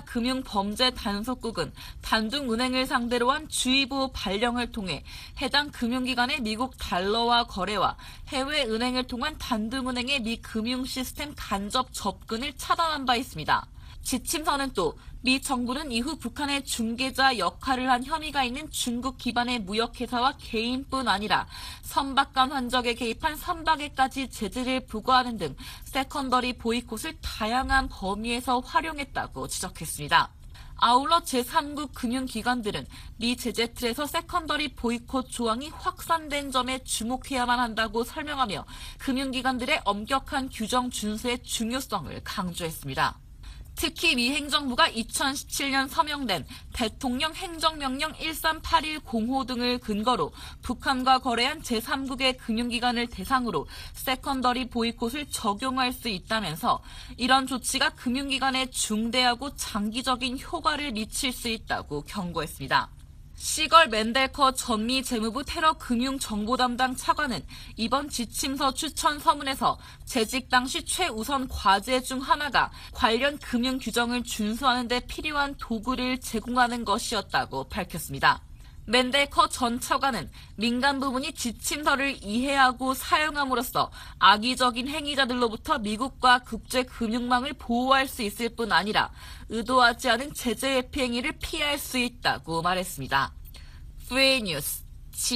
금융범죄단속국은 단둥은행을 상대로 한 주의보 발령을 통해 해당 금융기관의 미국 달러화 거래와 해외 은행을 통한 단둥은행의 미 금융시스템 간접 접근을 차단한 바 있습니다. 지침서는 또 미 정부는 이후 북한의 중개자 역할을 한 혐의가 있는 중국 기반의 무역회사와 개인뿐 아니라 선박간 환적에 개입한 선박에까지 제재를 부과하는 등 세컨더리 보이콧을 다양한 범위에서 활용했다고 지적했습니다. 아울러 제3국 금융기관들은 미 제재 틀에서 세컨더리 보이콧 조항이 확산된 점에 주목해야만 한다고 설명하며 금융기관들의 엄격한 규정 준수의 중요성을 강조했습니다. 특히 미 행정부가 2017년 서명된 대통령 행정명령 13810호 등을 근거로 북한과 거래한 제3국의 금융기관을 대상으로 세컨더리 보이콧을 적용할 수 있다면서 이런 조치가 금융기관에 중대하고 장기적인 효과를 미칠 수 있다고 경고했습니다. 시걸 맨델커 전미 재무부 테러 금융 정보 담당 차관은 이번 지침서 추천 서문에서 재직 당시 최우선 과제 중 하나가 관련 금융 규정을 준수하는 데 필요한 도구를 제공하는 것이었다고 밝혔습니다. 맨델커 전 차관은 민간 부문이 지침서를 이해하고 사용함으로써 악의적인 행위자들로부터 미국과 국제 금융망을 보호할 수 있을 뿐 아니라 의도하지 않은 제재 회피 행위를 피할 수 있다고 말했습니다. 프레이 뉴스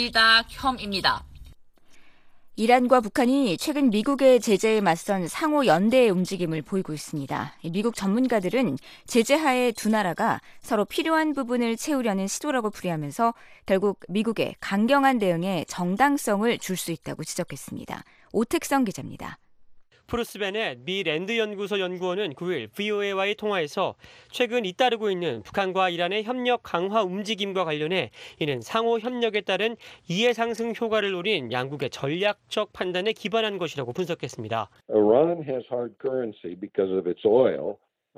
지다혐입니다. 이란과 북한이 최근 미국의 제재에 맞선 상호 연대의 움직임을 보이고 있습니다. 미국 전문가들은 제재하에 두 나라가 서로 필요한 부분을 채우려는 시도라고 풀이하면서 결국 미국의 강경한 대응에 정당성을 줄 수 있다고 지적했습니다. 오택성 기자입니다. 프루스 베넷 미 랜드 연구소 연구원은 9일 VOA와의 통화에서 최근 잇따르고 있는 북한과 이란의 협력 강화 움직임과 관련해 이는 상호 협력에 따른 이해 상승 효과를 노린 양국의 전략적 판단에 기반한 것이라고 분석했습니다. Iran has hard currency because of its oil,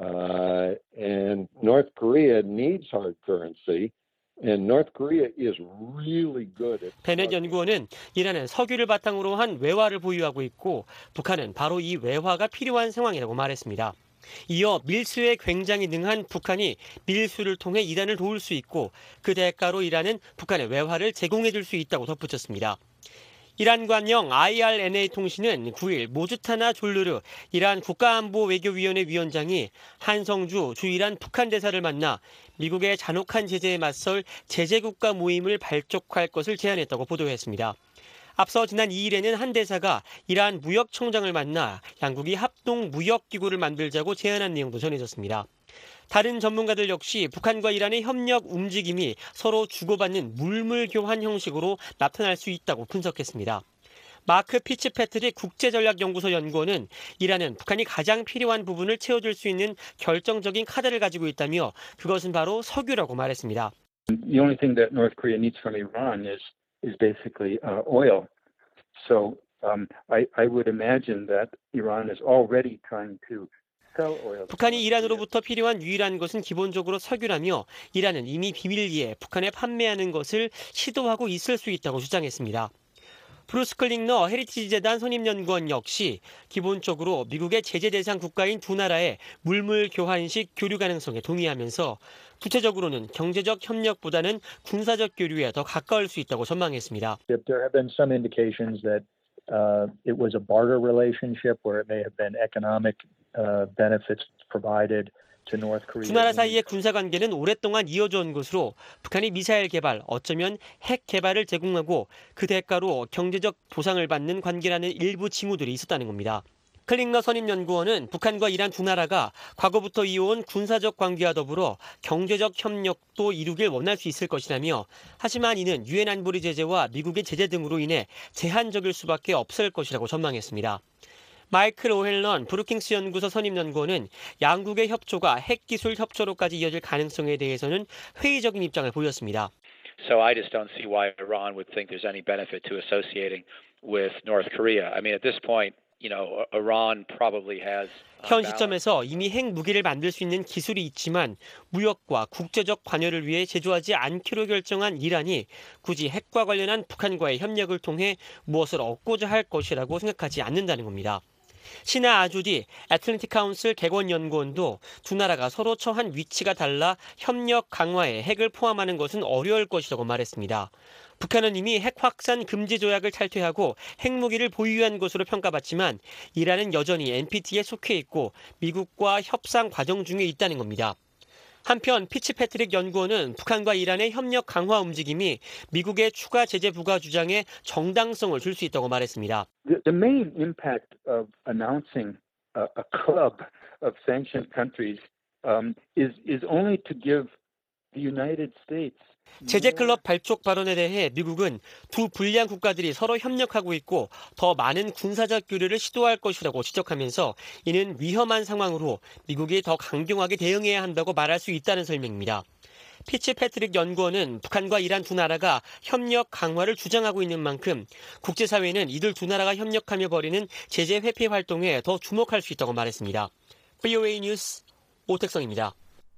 and North Korea needs hard currency. And North Korea is really good at... 베넷 연구원은 이란은 석유를 바탕으로 한 외화를 보유하고 있고 북한은 바로 이 외화가 필요한 상황이라고 말했습니다. 이어 밀수에 굉장히 능한 북한이 밀수를 통해 이란을 도울 수 있고 그 대가로 이란은 북한의 외화를 제공해 줄 수 있다고 덧붙였습니다. 이란 관영 IRNA 통신은 9일 모주타나 졸르르 이란 국가안보외교위원회 위원장이 한성주 주 이란 북한 대사를 만나 미국의 잔혹한 제재에 맞설 제재국가 모임을 발족할 것을 제안했다고 보도했습니다. 앞서 지난 2일에는 한 대사가 이란 무역청장을 만나 양국이 합동 무역기구를 만들자고 제안한 내용도 전해졌습니다. 다른 전문가들 역시 북한과 이란의 협력 움직임이 서로 주고받는 물물 교환 형식으로 나타날 수 있다고 분석했습니다. 마크 피츠패트릭 국제전략연구소 연구원은 이란은 북한이 가장 필요한 부분을 채워줄 수 있는 결정적인 카드를 가지고 있다며 그것은 바로 석유라고 말했습니다. The only thing that North Korea needs from Iran is basically oil. So I would imagine that Iran is already trying to 북한이 이란으로부터 필요한 유일한 것은 기본적으로 석유라며 이란은 이미 비밀리에 북한에 판매하는 것을 시도하고 있을 수 있다고 주장했습니다. 브루스 클링너 헤리티지 재단 선임연구원 역시 기본적으로 미국의 제재 대상 국가인 두 나라의 물물 교환식 교류 가능성에 동의하면서 구체적으로는 경제적 협력보다는 군사적 교류에 더 가까울 수 있다고 전망했습니다. There have been some indications that it was a barter relationship where it may have been economic benefits provided to North Korea. 두 나라 사이의 군사 관계는 오랫동안 이어져 온 것으로 북한이 미사일 개발, 어쩌면 핵 개발을 제공하고 그 대가로 경제적 보상을 받는 관계라는 일부 징후들이 있었다는 겁니다. 클링너 선임연구원은 북한과 이란 두 나라가 과거부터 이어온 군사적 관계와 더불어 경제적 협력도 이루길 원할 수 있을 것이라며 하지만 이는 유엔 안보리 제재와 미국의 제재 등으로 인해 제한적일 수밖에 없을 것이라고 전망했습니다. 마이클 오헬런 브루킹스 연구소 선임연구원은 양국의 협조가 핵기술 협조로까지 이어질 가능성에 대해서는 회의적인 입장을 보였습니다. So I just don't see why Iran would think there's any benefit to associating with North Korea. I mean, at this point, Iran probably has. 현 시점에서 이미 핵무기를 만들 수 있는 기술이 있지만 무역과 국제적 관여를 위해 제조하지 않기로 결정한 이란이 굳이 핵과 관련한 북한과의 협력을 통해 무엇을 얻고자 할 것이라고 생각하지 않는다는 겁니다. 시나 아주디 애틀랜틱 카운슬 객원연구원도 두 나라가 서로 처한 위치가 달라 협력 강화에 핵을 포함하는 것은 어려울 것이라고 말했습니다. 북한은 이미 핵 확산 금지 조약을 탈퇴하고 핵무기를 보유한 것으로 평가받지만 이란은 여전히 NPT에 속해 있고 미국과 협상 과정 중에 있다는 겁니다. 한편 피츠패트릭 연구원은 북한과 이란의 협력 강화 움직임이 미국의 추가 제재 부과 주장에 정당성을 줄 수 있다고 말했습니다. The main impact of announcing a club of sanctioned countries is only to give the United States. 제재 클럽 발족 발언에 대해 미국은 두 불리한 국가들이 서로 협력하고 있고 더 많은 군사적 교류를 시도할 것이라고 지적하면서 이는 위험한 상황으로 미국이 더 강경하게 대응해야 한다고 말할 수 있다는 설명입니다. 피츠패트릭 연구원은 북한과 이란 두 나라가 협력 강화를 주장하고 있는 만큼 국제사회는 이들 두 나라가 협력하며 벌이는 제재 회피 활동에 더 주목할 수 있다고 말했습니다. VOA 뉴스 오택성입니다.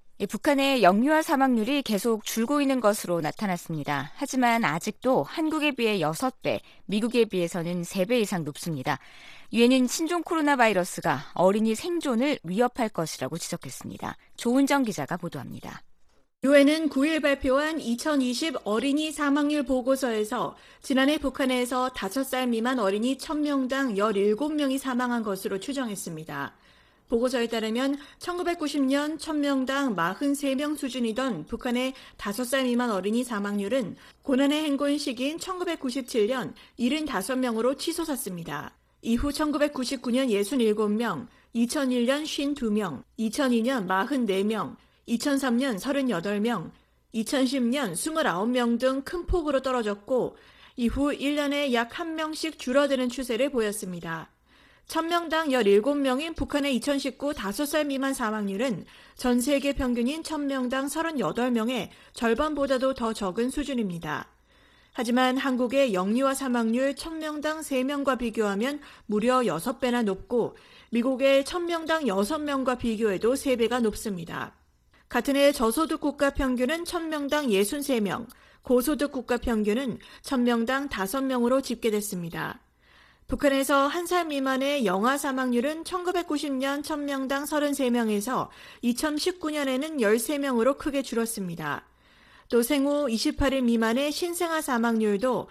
북한의 영유아 사망률이 계속 줄고 있는 것으로 나타났습니다. 하지만 아직도 한국에 비해 6배, 미국에 비해서는 3배 이상 높습니다. 유엔은 신종 코로나 바이러스가 어린이 생존을 위협할 것이라고 지적했습니다. 조은정 기자가 보도합니다. 유엔은 9일 발표한 2020 어린이 사망률 보고서에서 지난해 북한에서 5살 미만 어린이 1000명당 17명이 사망한 것으로 추정했습니다. 보고서에 따르면 1990년 1000명당 43명 수준이던 북한의 5살 미만 어린이 사망률은 고난의 행군 시기인 1997년 75명으로 치솟았습니다. 이후 1999년 67명, 2001년 52명, 2002년 44명, 2003년 38명, 2010년 29명 등 큰 폭으로 떨어졌고 이후 1년에 약 1명씩 줄어드는 추세를 보였습니다. 1000명당 17명인 북한의 2019 5살 미만 사망률은 전 세계 평균인 1000명당 38명의 절반보다도 더 적은 수준입니다. 하지만 한국의 영유아 사망률 1000명당 3명과 비교하면 무려 6배나 높고 미국의 1000명당 6명과 비교해도 3배가 높습니다. 같은 해 저소득 국가 평균은 1000명당 63명, 고소득 국가 평균은 1000명당 5명으로 집계됐습니다. 북한에서 1살 미만의 영아 사망률은 1990년 1000명당 33명에서 2019년에는 13명으로 크게 줄었습니다. 또 생후 28일 미만의 신생아 사망률도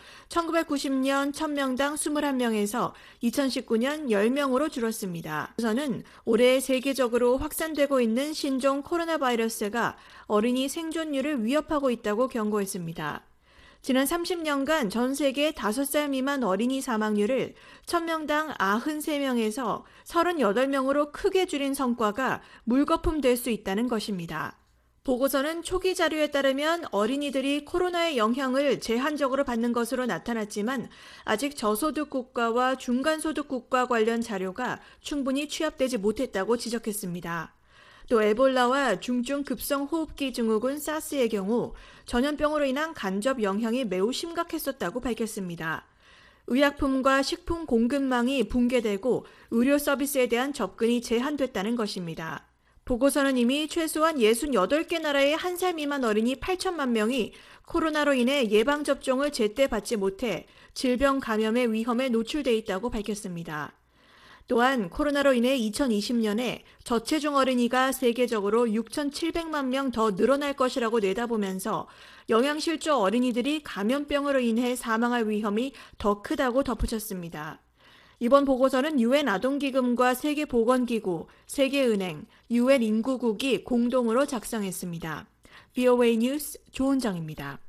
1990년 1000명당 21명에서 2019년 10명으로 줄었습니다. 우선은 올해 세계적으로 확산되고 있는 신종 코로나 바이러스가 어린이 생존율을 위협하고 있다고 경고했습니다. 지난 30년간 전 세계 5살 미만 어린이 사망률을 1000명당 93명에서 38명으로 크게 줄인 성과가 물거품 될 수 있다는 것입니다. 보고서는 초기 자료에 따르면 어린이들이 코로나의 영향을 제한적으로 받는 것으로 나타났지만 아직 저소득 국가와 중간소득 국가 관련 자료가 충분히 취합되지 못했다고 지적했습니다. 또 에볼라와 중증 급성 호흡기 증후군 사스의 경우 전염병으로 인한 간접 영향이 매우 심각했었다고 밝혔습니다. 의약품과 식품 공급망이 붕괴되고 의료 서비스에 대한 접근이 제한됐다는 것입니다. 보고서는 이미 최소한 68개 나라의 1살 미만 어린이 8천만 명이 코로나로 인해 예방접종을 제때 받지 못해 질병 감염의 위험에 노출돼 있다고 밝혔습니다. 또한 코로나로 인해 2020년에 저체중 어린이가 세계적으로 6,700만 명 더 늘어날 것이라고 내다보면서 영양실조 어린이들이 감염병으로 인해 사망할 위험이 더 크다고 덧붙였습니다. 이번 보고서는 유엔 아동기금과 세계보건기구, 세계은행, 유엔 인구국이 공동으로 작성했습니다. VOA 뉴스 조은정입니다.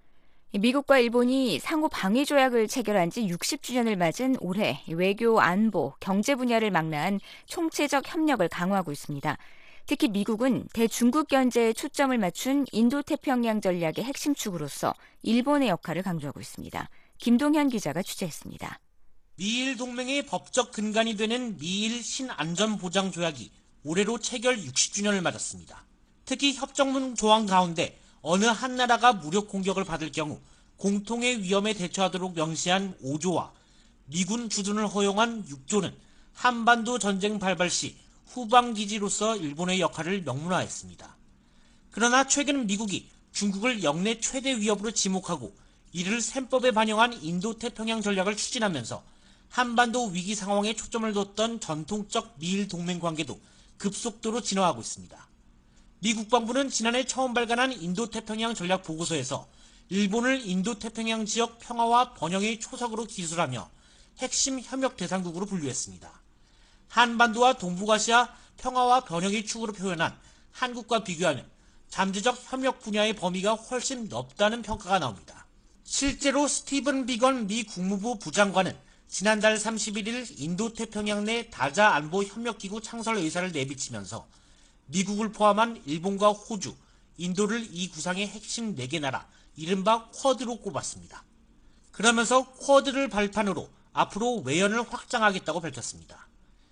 미국과 일본이 상호 방위 조약을 체결한 지 60주년을 맞은 올해 외교, 안보, 경제 분야를 망라한 총체적 협력을 강화하고 있습니다. 특히 미국은 대중국 견제에 초점을 맞춘 인도태평양 전략의 핵심 축으로서 일본의 역할을 강조하고 있습니다. 김동현 기자가 취재했습니다. 미일 동맹의 법적 근간이 되는 미일 신안전보장조약이 올해로 체결 60주년을 맞았습니다. 특히 협정문 조항 가운데 어느 한 나라가 무력 공격을 받을 경우 공통의 위험에 대처하도록 명시한 5조와 미군 주둔을 허용한 6조는 한반도 전쟁 발발 시 후방기지로서 일본의 역할을 명문화했습니다. 그러나 최근 미국이 중국을 역내 최대 위협으로 지목하고 이를 셈법에 반영한 인도태평양 전략을 추진하면서 한반도 위기 상황에 초점을 뒀던 전통적 미일 동맹 관계도 급속도로 진화하고 있습니다. 미 국방부는 지난해 처음 발간한 인도태평양 전략 보고서에서 일본을 인도태평양 지역 평화와 번영의 초석으로 기술하며 핵심 협력 대상국으로 분류했습니다. 한반도와 동북아시아 평화와 번영의 축으로 표현한 한국과 비교하면 잠재적 협력 분야의 범위가 훨씬 넓다는 평가가 나옵니다. 실제로 스티븐 비건 미 국무부 부장관은 지난달 31일 인도태평양 내 다자안보협력기구 창설 의사를 내비치면서 미국을 포함한 일본과 호주, 인도를 이 구상의 핵심 4개 나라, 이른바 쿼드로 꼽았습니다. 그러면서 쿼드를 발판으로 앞으로 외연을 확장하겠다고 밝혔습니다.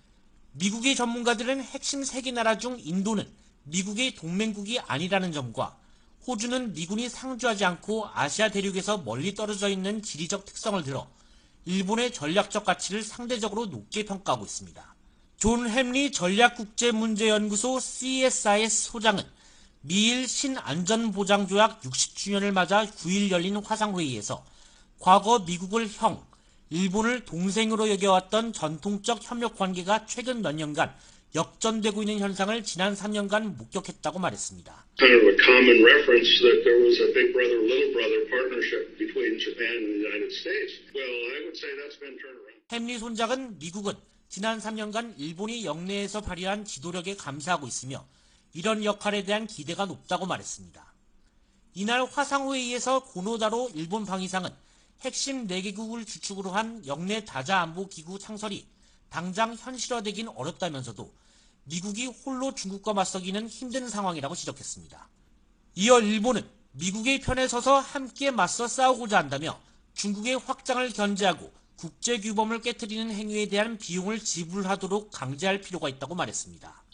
미국의 전문가들은 핵심 3개 나라 중 인도는 미국의 동맹국이 아니라는 점과 호주는 미군이 상주하지 않고 아시아 대륙에서 멀리 떨어져 있는 지리적 특성을 들어 일본의 전략적 가치를 상대적으로 높게 평가하고 있습니다. 존 햄리 전략국제문제연구소 CSIS 소장은 미일 신안전보장조약 60주년을 맞아 9일 열린 화상회의에서 과거 미국을 형, 일본을 동생으로 여겨왔던 전통적 협력 관계가 최근 몇 년간 역전되고 있는 현상을 지난 3년간 목격했다고 말했습니다. Kind of a common reference that there was a big brother, little brother partnership between Japan and the United States. Well, I would say that's been turned around. 햄리 손작은 미국은 지난 3년간 일본이 영내에서 발휘한 지도력에 감사하고 있으며 이런 역할에 대한 기대가 높다고 말했습니다. 이날 화상회의에서 고노다로 일본 방위상은 핵심 4개국을 주축으로 한 영내 다자안보기구 창설이 당장 현실화되긴 어렵다면서도 미국이 홀로 중국과 맞서기는 힘든 상황이라고 지적했습니다. 이어 일본은 미국의 편에 서서 함께 맞서 싸우고자 한다며 중국의 확장을 견제하고 국제규범을 깨트리는 행위에 대한 비용을 지불하도록 강제할 필요가 있다고 말했습니다.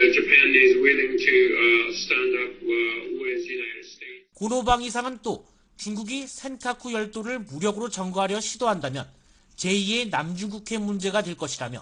고노 방위상은 또 중국이 센카쿠 열도를 무력으로 점거하려 시도한다면 제2의 남중국해 문제가 될 것이라며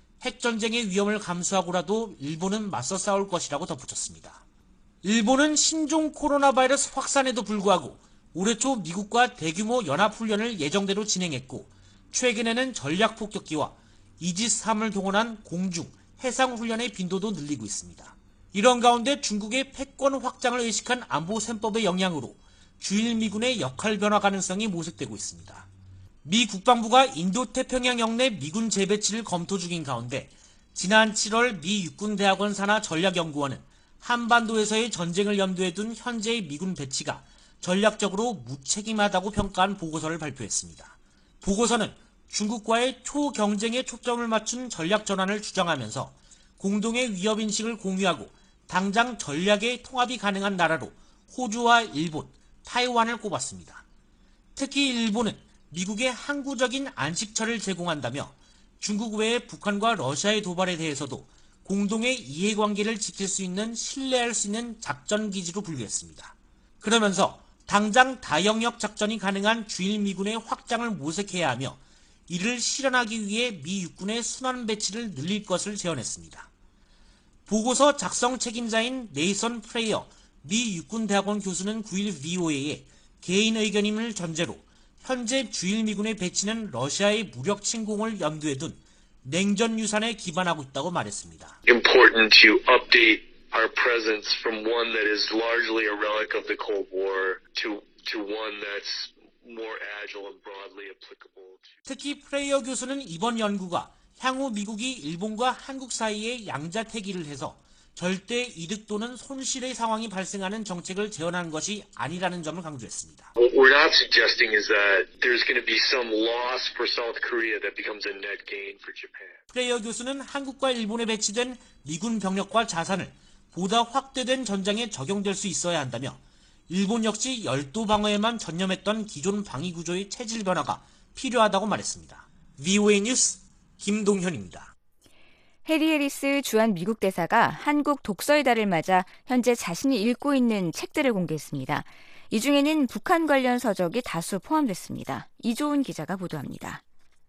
핵전쟁의 위험을 감수하고라도 일본은 맞서 싸울 것이라고 덧붙였습니다. 일본은 신종 코로나 바이러스 확산에도 불구하고 올해 초 미국과 대규모 연합훈련을 예정대로 진행했고 최근에는 전략폭격기와 이지스-3을 동원한 공중, 해상훈련의 빈도도 늘리고 있습니다. 이런 가운데 중국의 패권 확장을 의식한 안보 셈법의 영향으로 주일 미군의 역할 변화 가능성이 모색되고 있습니다. 미 국방부가 인도태평양 영내 미군 재배치를 검토 중인 가운데 지난 7월 미 육군대학원 산하 전략연구원은 한반도에서의 전쟁을 염두에 둔 현재의 미군 배치가 전략적으로 무책임하다고 평가한 보고서를 발표했습니다. 보고서는 중국과의 초경쟁에 초점을 맞춘 전략 전환을 주장하면서 공동의 위협인식을 공유하고 당장 전략의 통합이 가능한 나라로 호주와 일본, 타이완을 꼽았습니다. 특히 일본은 미국의 항구적인 안식처를 제공한다며 중국 외에 북한과 러시아의 도발에 대해서도 공동의 이해관계를 지킬 수 있는 신뢰할 수 있는 작전기지로 분류했습니다. 그러면서 당장 다영역 작전이 가능한 주일 미군의 확장을 모색해야 하며 이를 실현하기 위해 미 육군의 순환 배치를 늘릴 것을 제언했습니다. 보고서 작성 책임자인 네이선 프레이어 미 육군대학원 교수는 9일 VOA에 개인 의견임을 전제로 현재 주일 미군의 배치는 러시아의 무력 침공을 염두에 둔 냉전 유산에 기반하고 있다고 말했습니다. Important to update our presence from one that is largely a relic of the Cold War to one that's more agile and broadly applicable. 특히 프레이어 교수는 이번 연구가 향후 미국이 일본과 한국 사이에 양자태기를 해서 절대 이득 또는 손실의 상황이 발생하는 정책을 제언하는 것이 아니라는 점을 강조했습니다. What we're not suggesting is that there's going to be some loss for South Korea that becomes a net gain for Japan. 프레이어 교수는 한국과 일본에 배치된 미군 병력과 자산을 보다 확대된 전장에 적용될 수 있어야 한다며 일본 역시 열도 방어에만 전념했던 기존 방위 구조의 체질 변화가 필요하다고 말했습니다. VOA 뉴스 김동현입니다. 해리 해리스 주한 미국 대사가 한국 독서의 달을 맞아 현재 자신이 읽고 있는 책들을 공개했습니다. 이 중에는 북한 관련 서적이 다수 포함됐습니다. 이조은 기자가 보도합니다.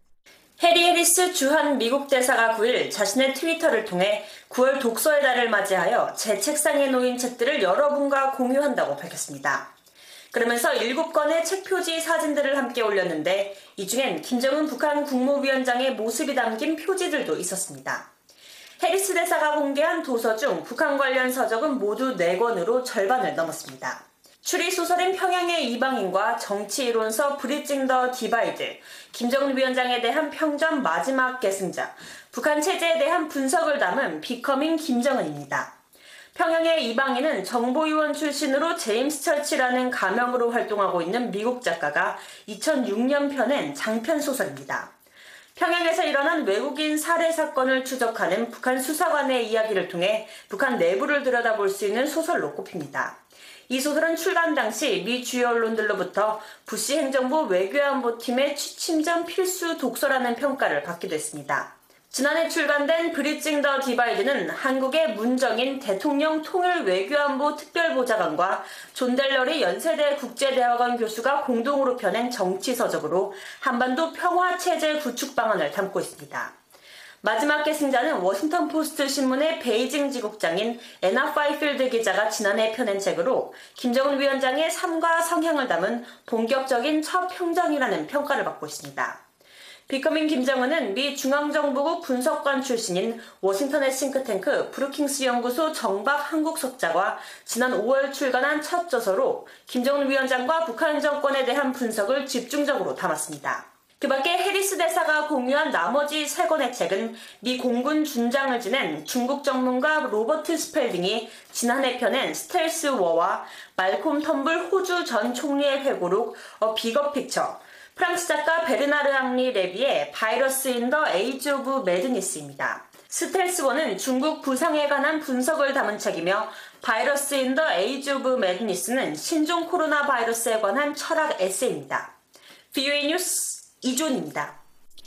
해리 해리스 주한 미국 대사가 9일 자신의 트위터를 통해 9월 독서의 달을 맞이하여 제 책상에 놓인 책들을 여러분과 공유한다고 밝혔습니다. 그러면서 7건의 책 표지 사진들을 함께 올렸는데 이 중엔 김정은 북한 국무위원장의 모습이 담긴 표지들도 있었습니다. 해리스 대사가 공개한 도서 중 북한 관련 서적은 모두 4권으로 절반을 넘었습니다. 추리소설인 평양의 이방인과 정치이론서 브리징 더 디바이드, 김정은 위원장에 대한 평전 마지막 계승자, 북한 체제에 대한 분석을 담은 비커밍 김정은입니다. 평양의 이방인은 정보위원 출신으로 제임스 처치라는 가명으로 활동하고 있는 미국 작가가 2006년 펴낸 장편 소설입니다. 평양에서 일어난 외국인 살해 사건을 추적하는 북한 수사관의 이야기를 통해 북한 내부를 들여다볼 수 있는 소설로 꼽힙니다. 이 소설은 출간 당시 미 주요 언론들로부터 부시 행정부 외교안보팀의 취침 전 필수 독서라는 평가를 받기도 했습니다. 지난해 출간된 브리징 더 디바이드는 한국의 문정인 대통령 통일 외교안보 특별보좌관과 존 델러리 연세대 국제대학원 교수가 공동으로 펴낸 정치서적으로 한반도 평화체제 구축 방안을 담고 있습니다. 마지막 계승자는 워싱턴 포스트 신문의 베이징 지국장인 애나 파이필드 기자가 지난해 펴낸 책으로 김정은 위원장의 삶과 성향을 담은 본격적인 첫 평전이라는 평가를 받고 있습니다. 비커밍 김정은은 미 중앙정보국 분석관 출신인 워싱턴의 싱크탱크 브루킹스 연구소 정박 한국석자가 지난 5월 출간한 첫 저서로 김정은 위원장과 북한 정권에 대한 분석을 집중적으로 담았습니다. 그 밖에 해리스 대사가 공유한 나머지 3권의 책은 미 공군 준장을 지낸 중국 전문가 로버트 스펠딩이 지난해 펴낸 스텔스 워와 말콤 텀블 호주 전 총리의 회고록 어 비거 픽처, 프랑스 작가 베르나르 앙리 레비의 바이러스 인 더 에이지 오브 매드니스입니다. 스텔스 워는 중국 부상에 관한 분석을 담은 책이며 바이러스 인 더 에이지 오브 매드니스는 신종 코로나 바이러스에 관한 철학 에세이입니다. VOA 뉴스 이존입니다.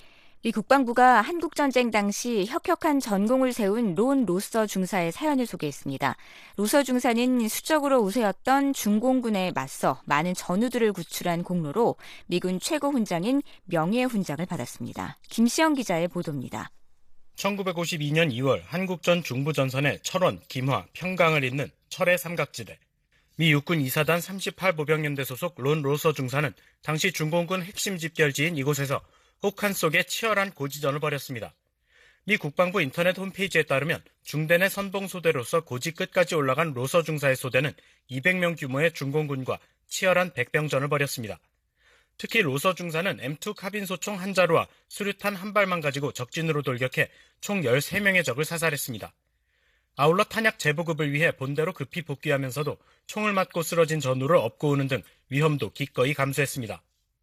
미 국방부가 한국전쟁 당시 혁혁한 전공을 세운 론 로서 중사의 사연을 소개했습니다. 로서 중사는 수적으로 우세였던 중공군에 맞서 많은 전우들을 구출한 공로로 미군 최고 훈장인 명예훈장을 받았습니다. 김시영 기자의 보도입니다. 1952년 2월 한국전 중부전선의 철원, 김화, 평강을 잇는 철의 삼각지대. 미 육군 2사단 38보병연대 소속 론 로서 중사는 당시 중공군 핵심 집결지인 이곳에서 혹한 속에 치열한 고지전을 벌였습니다. 미 국방부 인터넷 홈페이지에 따르면 중대 내 선봉소대로서 고지 끝까지 올라간 로서 중사의 소대는 200명 규모의 중공군과 치열한 백병전을 벌였습니다. 특히 로서 중사는 M2 카빈 소총 한 자루와 수류탄 한 발만 가지고 적진으로 돌격해 총 13명의 적을 사살했습니다. 아울러 탄약 재보급을 위해 본대로 급히 복귀하면서도 총을 맞고 쓰러진 전우를 업고 오는 등 위험도 기꺼이 감수했습니다.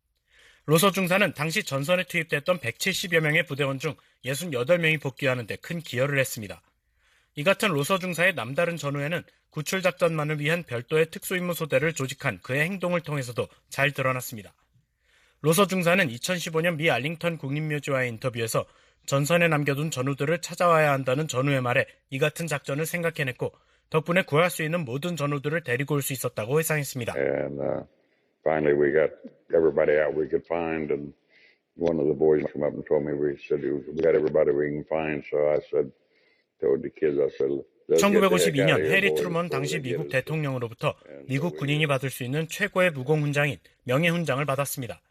로서 중사는 당시 전선에 투입됐던 170여 명의 부대원 중 68명이 복귀하는 데 큰 기여를 했습니다. 이 같은 로서 중사의 남다른 전후에는 구출작전만을 위한 별도의 특수임무 소대를 조직한 그의 행동을 통해서도 잘 드러났습니다. 로서 중사는 2015년 미 알링턴 국립묘지와의 인터뷰에서 전선에 남겨둔 전우들을 찾아와야 한다는 전우의 말에 이 같은 작전을 생각해냈고 덕분에 구할 수 있는 모든 전우들을 데리고 올 수 있었다고 회상했습니다. Finally, we got everybody out we could find, and one of the boys came up and told me we got everybody we can find. So I told the kids, I said, 1952년 해리 트루먼 당시 미국 대통령으로부터 미국 군인이 받을 수 있는 최고의 무공훈장인 명예훈장을 받았습니다.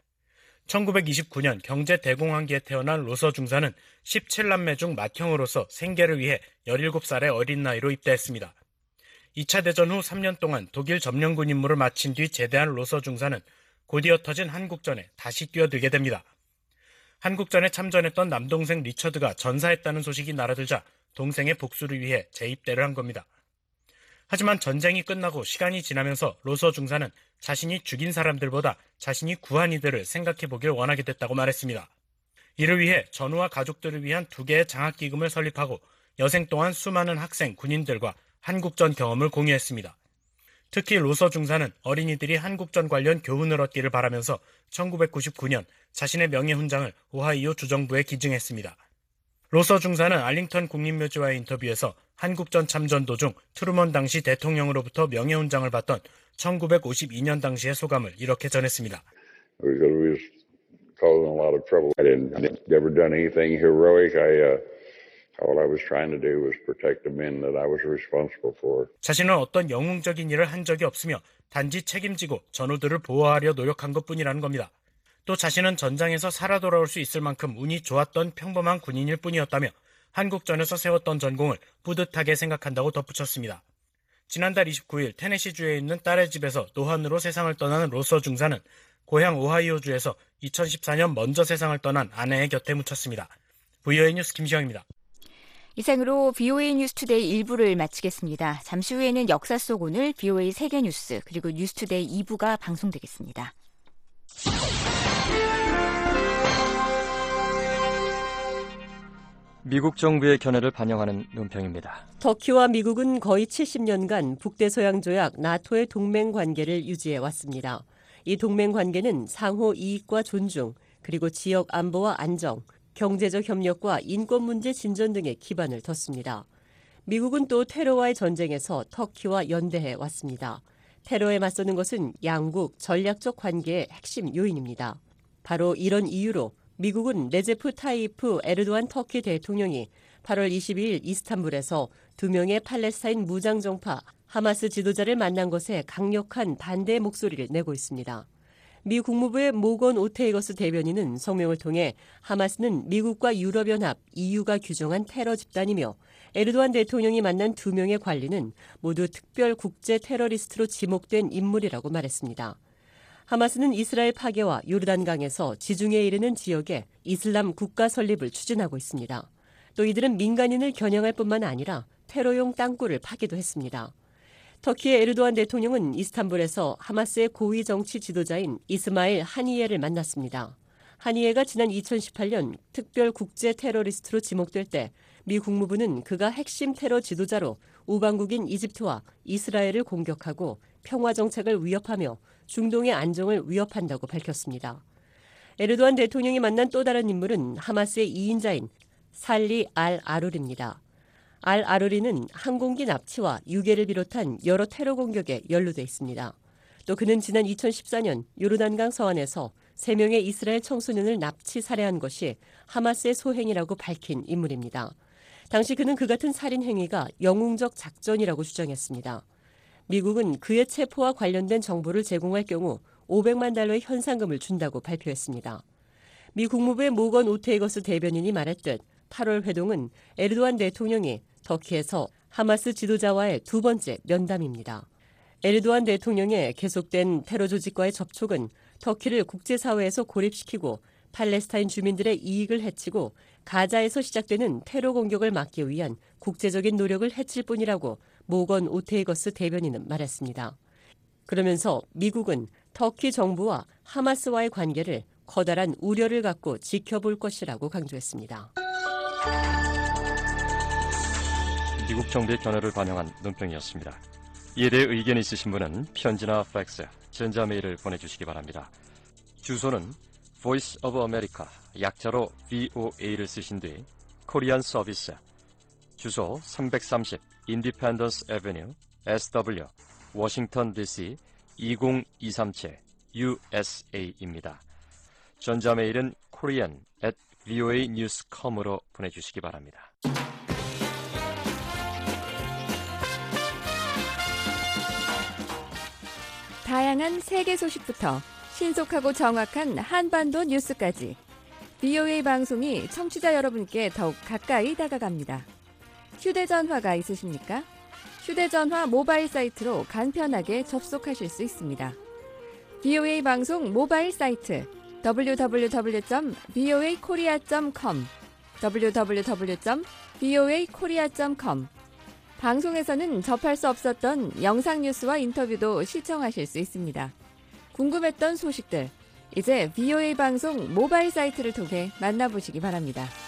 1929년 경제 대공황기에 태어난 로서 중사는 17남매 중 맏형으로서 생계를 위해 17살의 어린 나이로 입대했습니다. 2차 대전 후 3년 동안 독일 점령군 임무를 마친 뒤 제대한 로서 중사는 곧이어 터진 한국전에 다시 뛰어들게 됩니다. 한국전에 참전했던 남동생 리처드가 전사했다는 소식이 날아들자 동생의 복수를 위해 재입대를 한 겁니다. 하지만 전쟁이 끝나고 시간이 지나면서 로서 중사는 자신이 죽인 사람들보다 자신이 구한 이들을 생각해보길 원하게 됐다고 말했습니다. 이를 위해 전우와 가족들을 위한 2개의 장학기금을 설립하고 여생 동안 수많은 학생, 군인들과 한국전 경험을 공유했습니다. 특히 로서 중사는 어린이들이 한국전 관련 교훈을 얻기를 바라면서 1999년 자신의 명예훈장을 오하이오 주정부에 기증했습니다. 로서 중사는 알링턴 국립묘지와의 인터뷰에서 한국전 참전 도중 트루먼 당시 대통령으로부터 명예훈장을 받던 1952년 당시의 소감을 이렇게 전했습니다. We was causing a lot of trouble. I didn't ever done anything heroic. All I was trying to do was protect the men that I was responsible for. 자신은 어떤 영웅적인 일을 한 적이 없으며 단지 책임지고 전우들을 보호하려 노력한 것뿐이라는 겁니다. 또 자신은 전장에서 살아 돌아올 수 있을 만큼 운이 좋았던 평범한 군인일 뿐이었다며 한국전에서 세웠던 전공을 뿌듯하게 생각한다고 덧붙였습니다. 지난달 29일 테네시주에 있는 딸의 집에서 노환으로 세상을 떠나는 로서 중사는 고향 오하이오주에서 2014년 먼저 세상을 떠난 아내의 곁에 묻혔습니다. VOA 뉴스 김시영입니다. 이상으로 VOA 뉴스투데이 1부를 마치겠습니다. 잠시 후에는 역사 속 오늘 VOA 세계뉴스 그리고 뉴스투데이 2부가 방송되겠습니다. 미국 정부의 견해를 반영하는 논평입니다. 터키와 미국은 거의 70년간 북대서양조약 나토의 동맹 관계를 유지해 왔습니다. 이 동맹 관계는 상호 이익과 존중, 그리고 지역 안보와 안정, 경제적 협력과 인권 문제 진전 등의 기반을 뒀습니다. 미국은 또 테러와의 전쟁에서 터키와 연대해 왔습니다. 테러에 맞서는 것은 양국 전략적 관계의 핵심 요인입니다. 바로 이런 이유로 미국은 레제프 타이프 에르도안 터키 대통령이 8월 22일 이스탄불에서 2명의 팔레스타인 무장정파 하마스 지도자를 만난 것에 강력한 반대의 목소리를 내고 있습니다. 미 국무부의 모건 오테이거스 대변인은 성명을 통해 하마스는 미국과 유럽연합, EU가 규정한 테러 집단이며 에르도안 대통령이 만난 2명의 관리는 모두 특별 국제 테러리스트로 지목된 인물이라고 말했습니다. 하마스는 이스라엘 파괴와 요르단강에서 지중해에 이르는 지역에 이슬람 국가 설립을 추진하고 있습니다. 또 이들은 민간인을 겨냥할 뿐만 아니라 테러용 땅굴을 파기도 했습니다. 터키의 에르도안 대통령은 이스탄불에서 하마스의 고위 정치 지도자인 이스마일 하니예를 만났습니다. 하니예가 지난 2018년 특별 국제 테러리스트로 지목될 때 미 국무부는 그가 핵심 테러 지도자로 우방국인 이집트와 이스라엘을 공격하고 평화 정책을 위협하며 중동의 안정을 위협한다고 밝혔습니다. 에르도안 대통령이 만난 또 다른 인물은 하마스의 2인자인 살리 알 아루리입니다. 알 아루리는 항공기 납치와 유괴를 비롯한 여러 테러 공격에 연루돼 있습니다. 또 그는 지난 2014년 요르단강 서안에서 3명의 이스라엘 청소년을 납치 살해한 것이 하마스의 소행이라고 밝힌 인물입니다. 당시 그는 그 같은 살인 행위가 영웅적 작전이라고 주장했습니다. 미국은 그의 체포와 관련된 정보를 제공할 경우 $500만 현상금을 준다고 발표했습니다. 미 국무부의 모건 오테이거스 대변인이 말했듯 8월 회동은 에르도안 대통령이 터키에서 하마스 지도자와의 2번째 면담입니다. 에르도안 대통령의 계속된 테러 조직과의 접촉은 터키를 국제사회에서 고립시키고 팔레스타인 주민들의 이익을 해치고 가자에서 시작되는 테러 공격을 막기 위한 국제적인 노력을 해칠 뿐이라고 모건 오테이거스 대변인은 말했습니다. 그러면서 미국은 터키 정부와 하마스와의 관계를 커다란 우려를 갖고 지켜볼 것이라고 강조했습니다. 미국 정부의 견해를 반영한 논평이었습니다. 이에 대해 의견이 있으신 분은 편지나 팩스, 전자메일을 보내주시기 바랍니다. 주소는 Voice of America, 약자로 VOA를 쓰신 뒤 코리안 서비스, 주소 330 Independence Avenue, SW, 워싱턴 DC 20237 USA입니다. 전자메일은 korean@voanews.com으로 보내주시기 바랍니다. 다양한 세계 소식부터 신속하고 정확한 한반도 뉴스까지 VOA 방송이 청취자 여러분께 더욱 가까이 다가갑니다. 휴대전화가 있으십니까? 휴대전화 모바일 사이트로 간편하게 접속하실 수 있습니다. VOA 방송 모바일 사이트 www.voakorea.com www.voakorea.com 방송에서는 접할 수 없었던 영상 뉴스와 인터뷰도 시청하실 수 있습니다. 궁금했던 소식들, 이제 VOA 방송 모바일 사이트를 통해 만나보시기 바랍니다.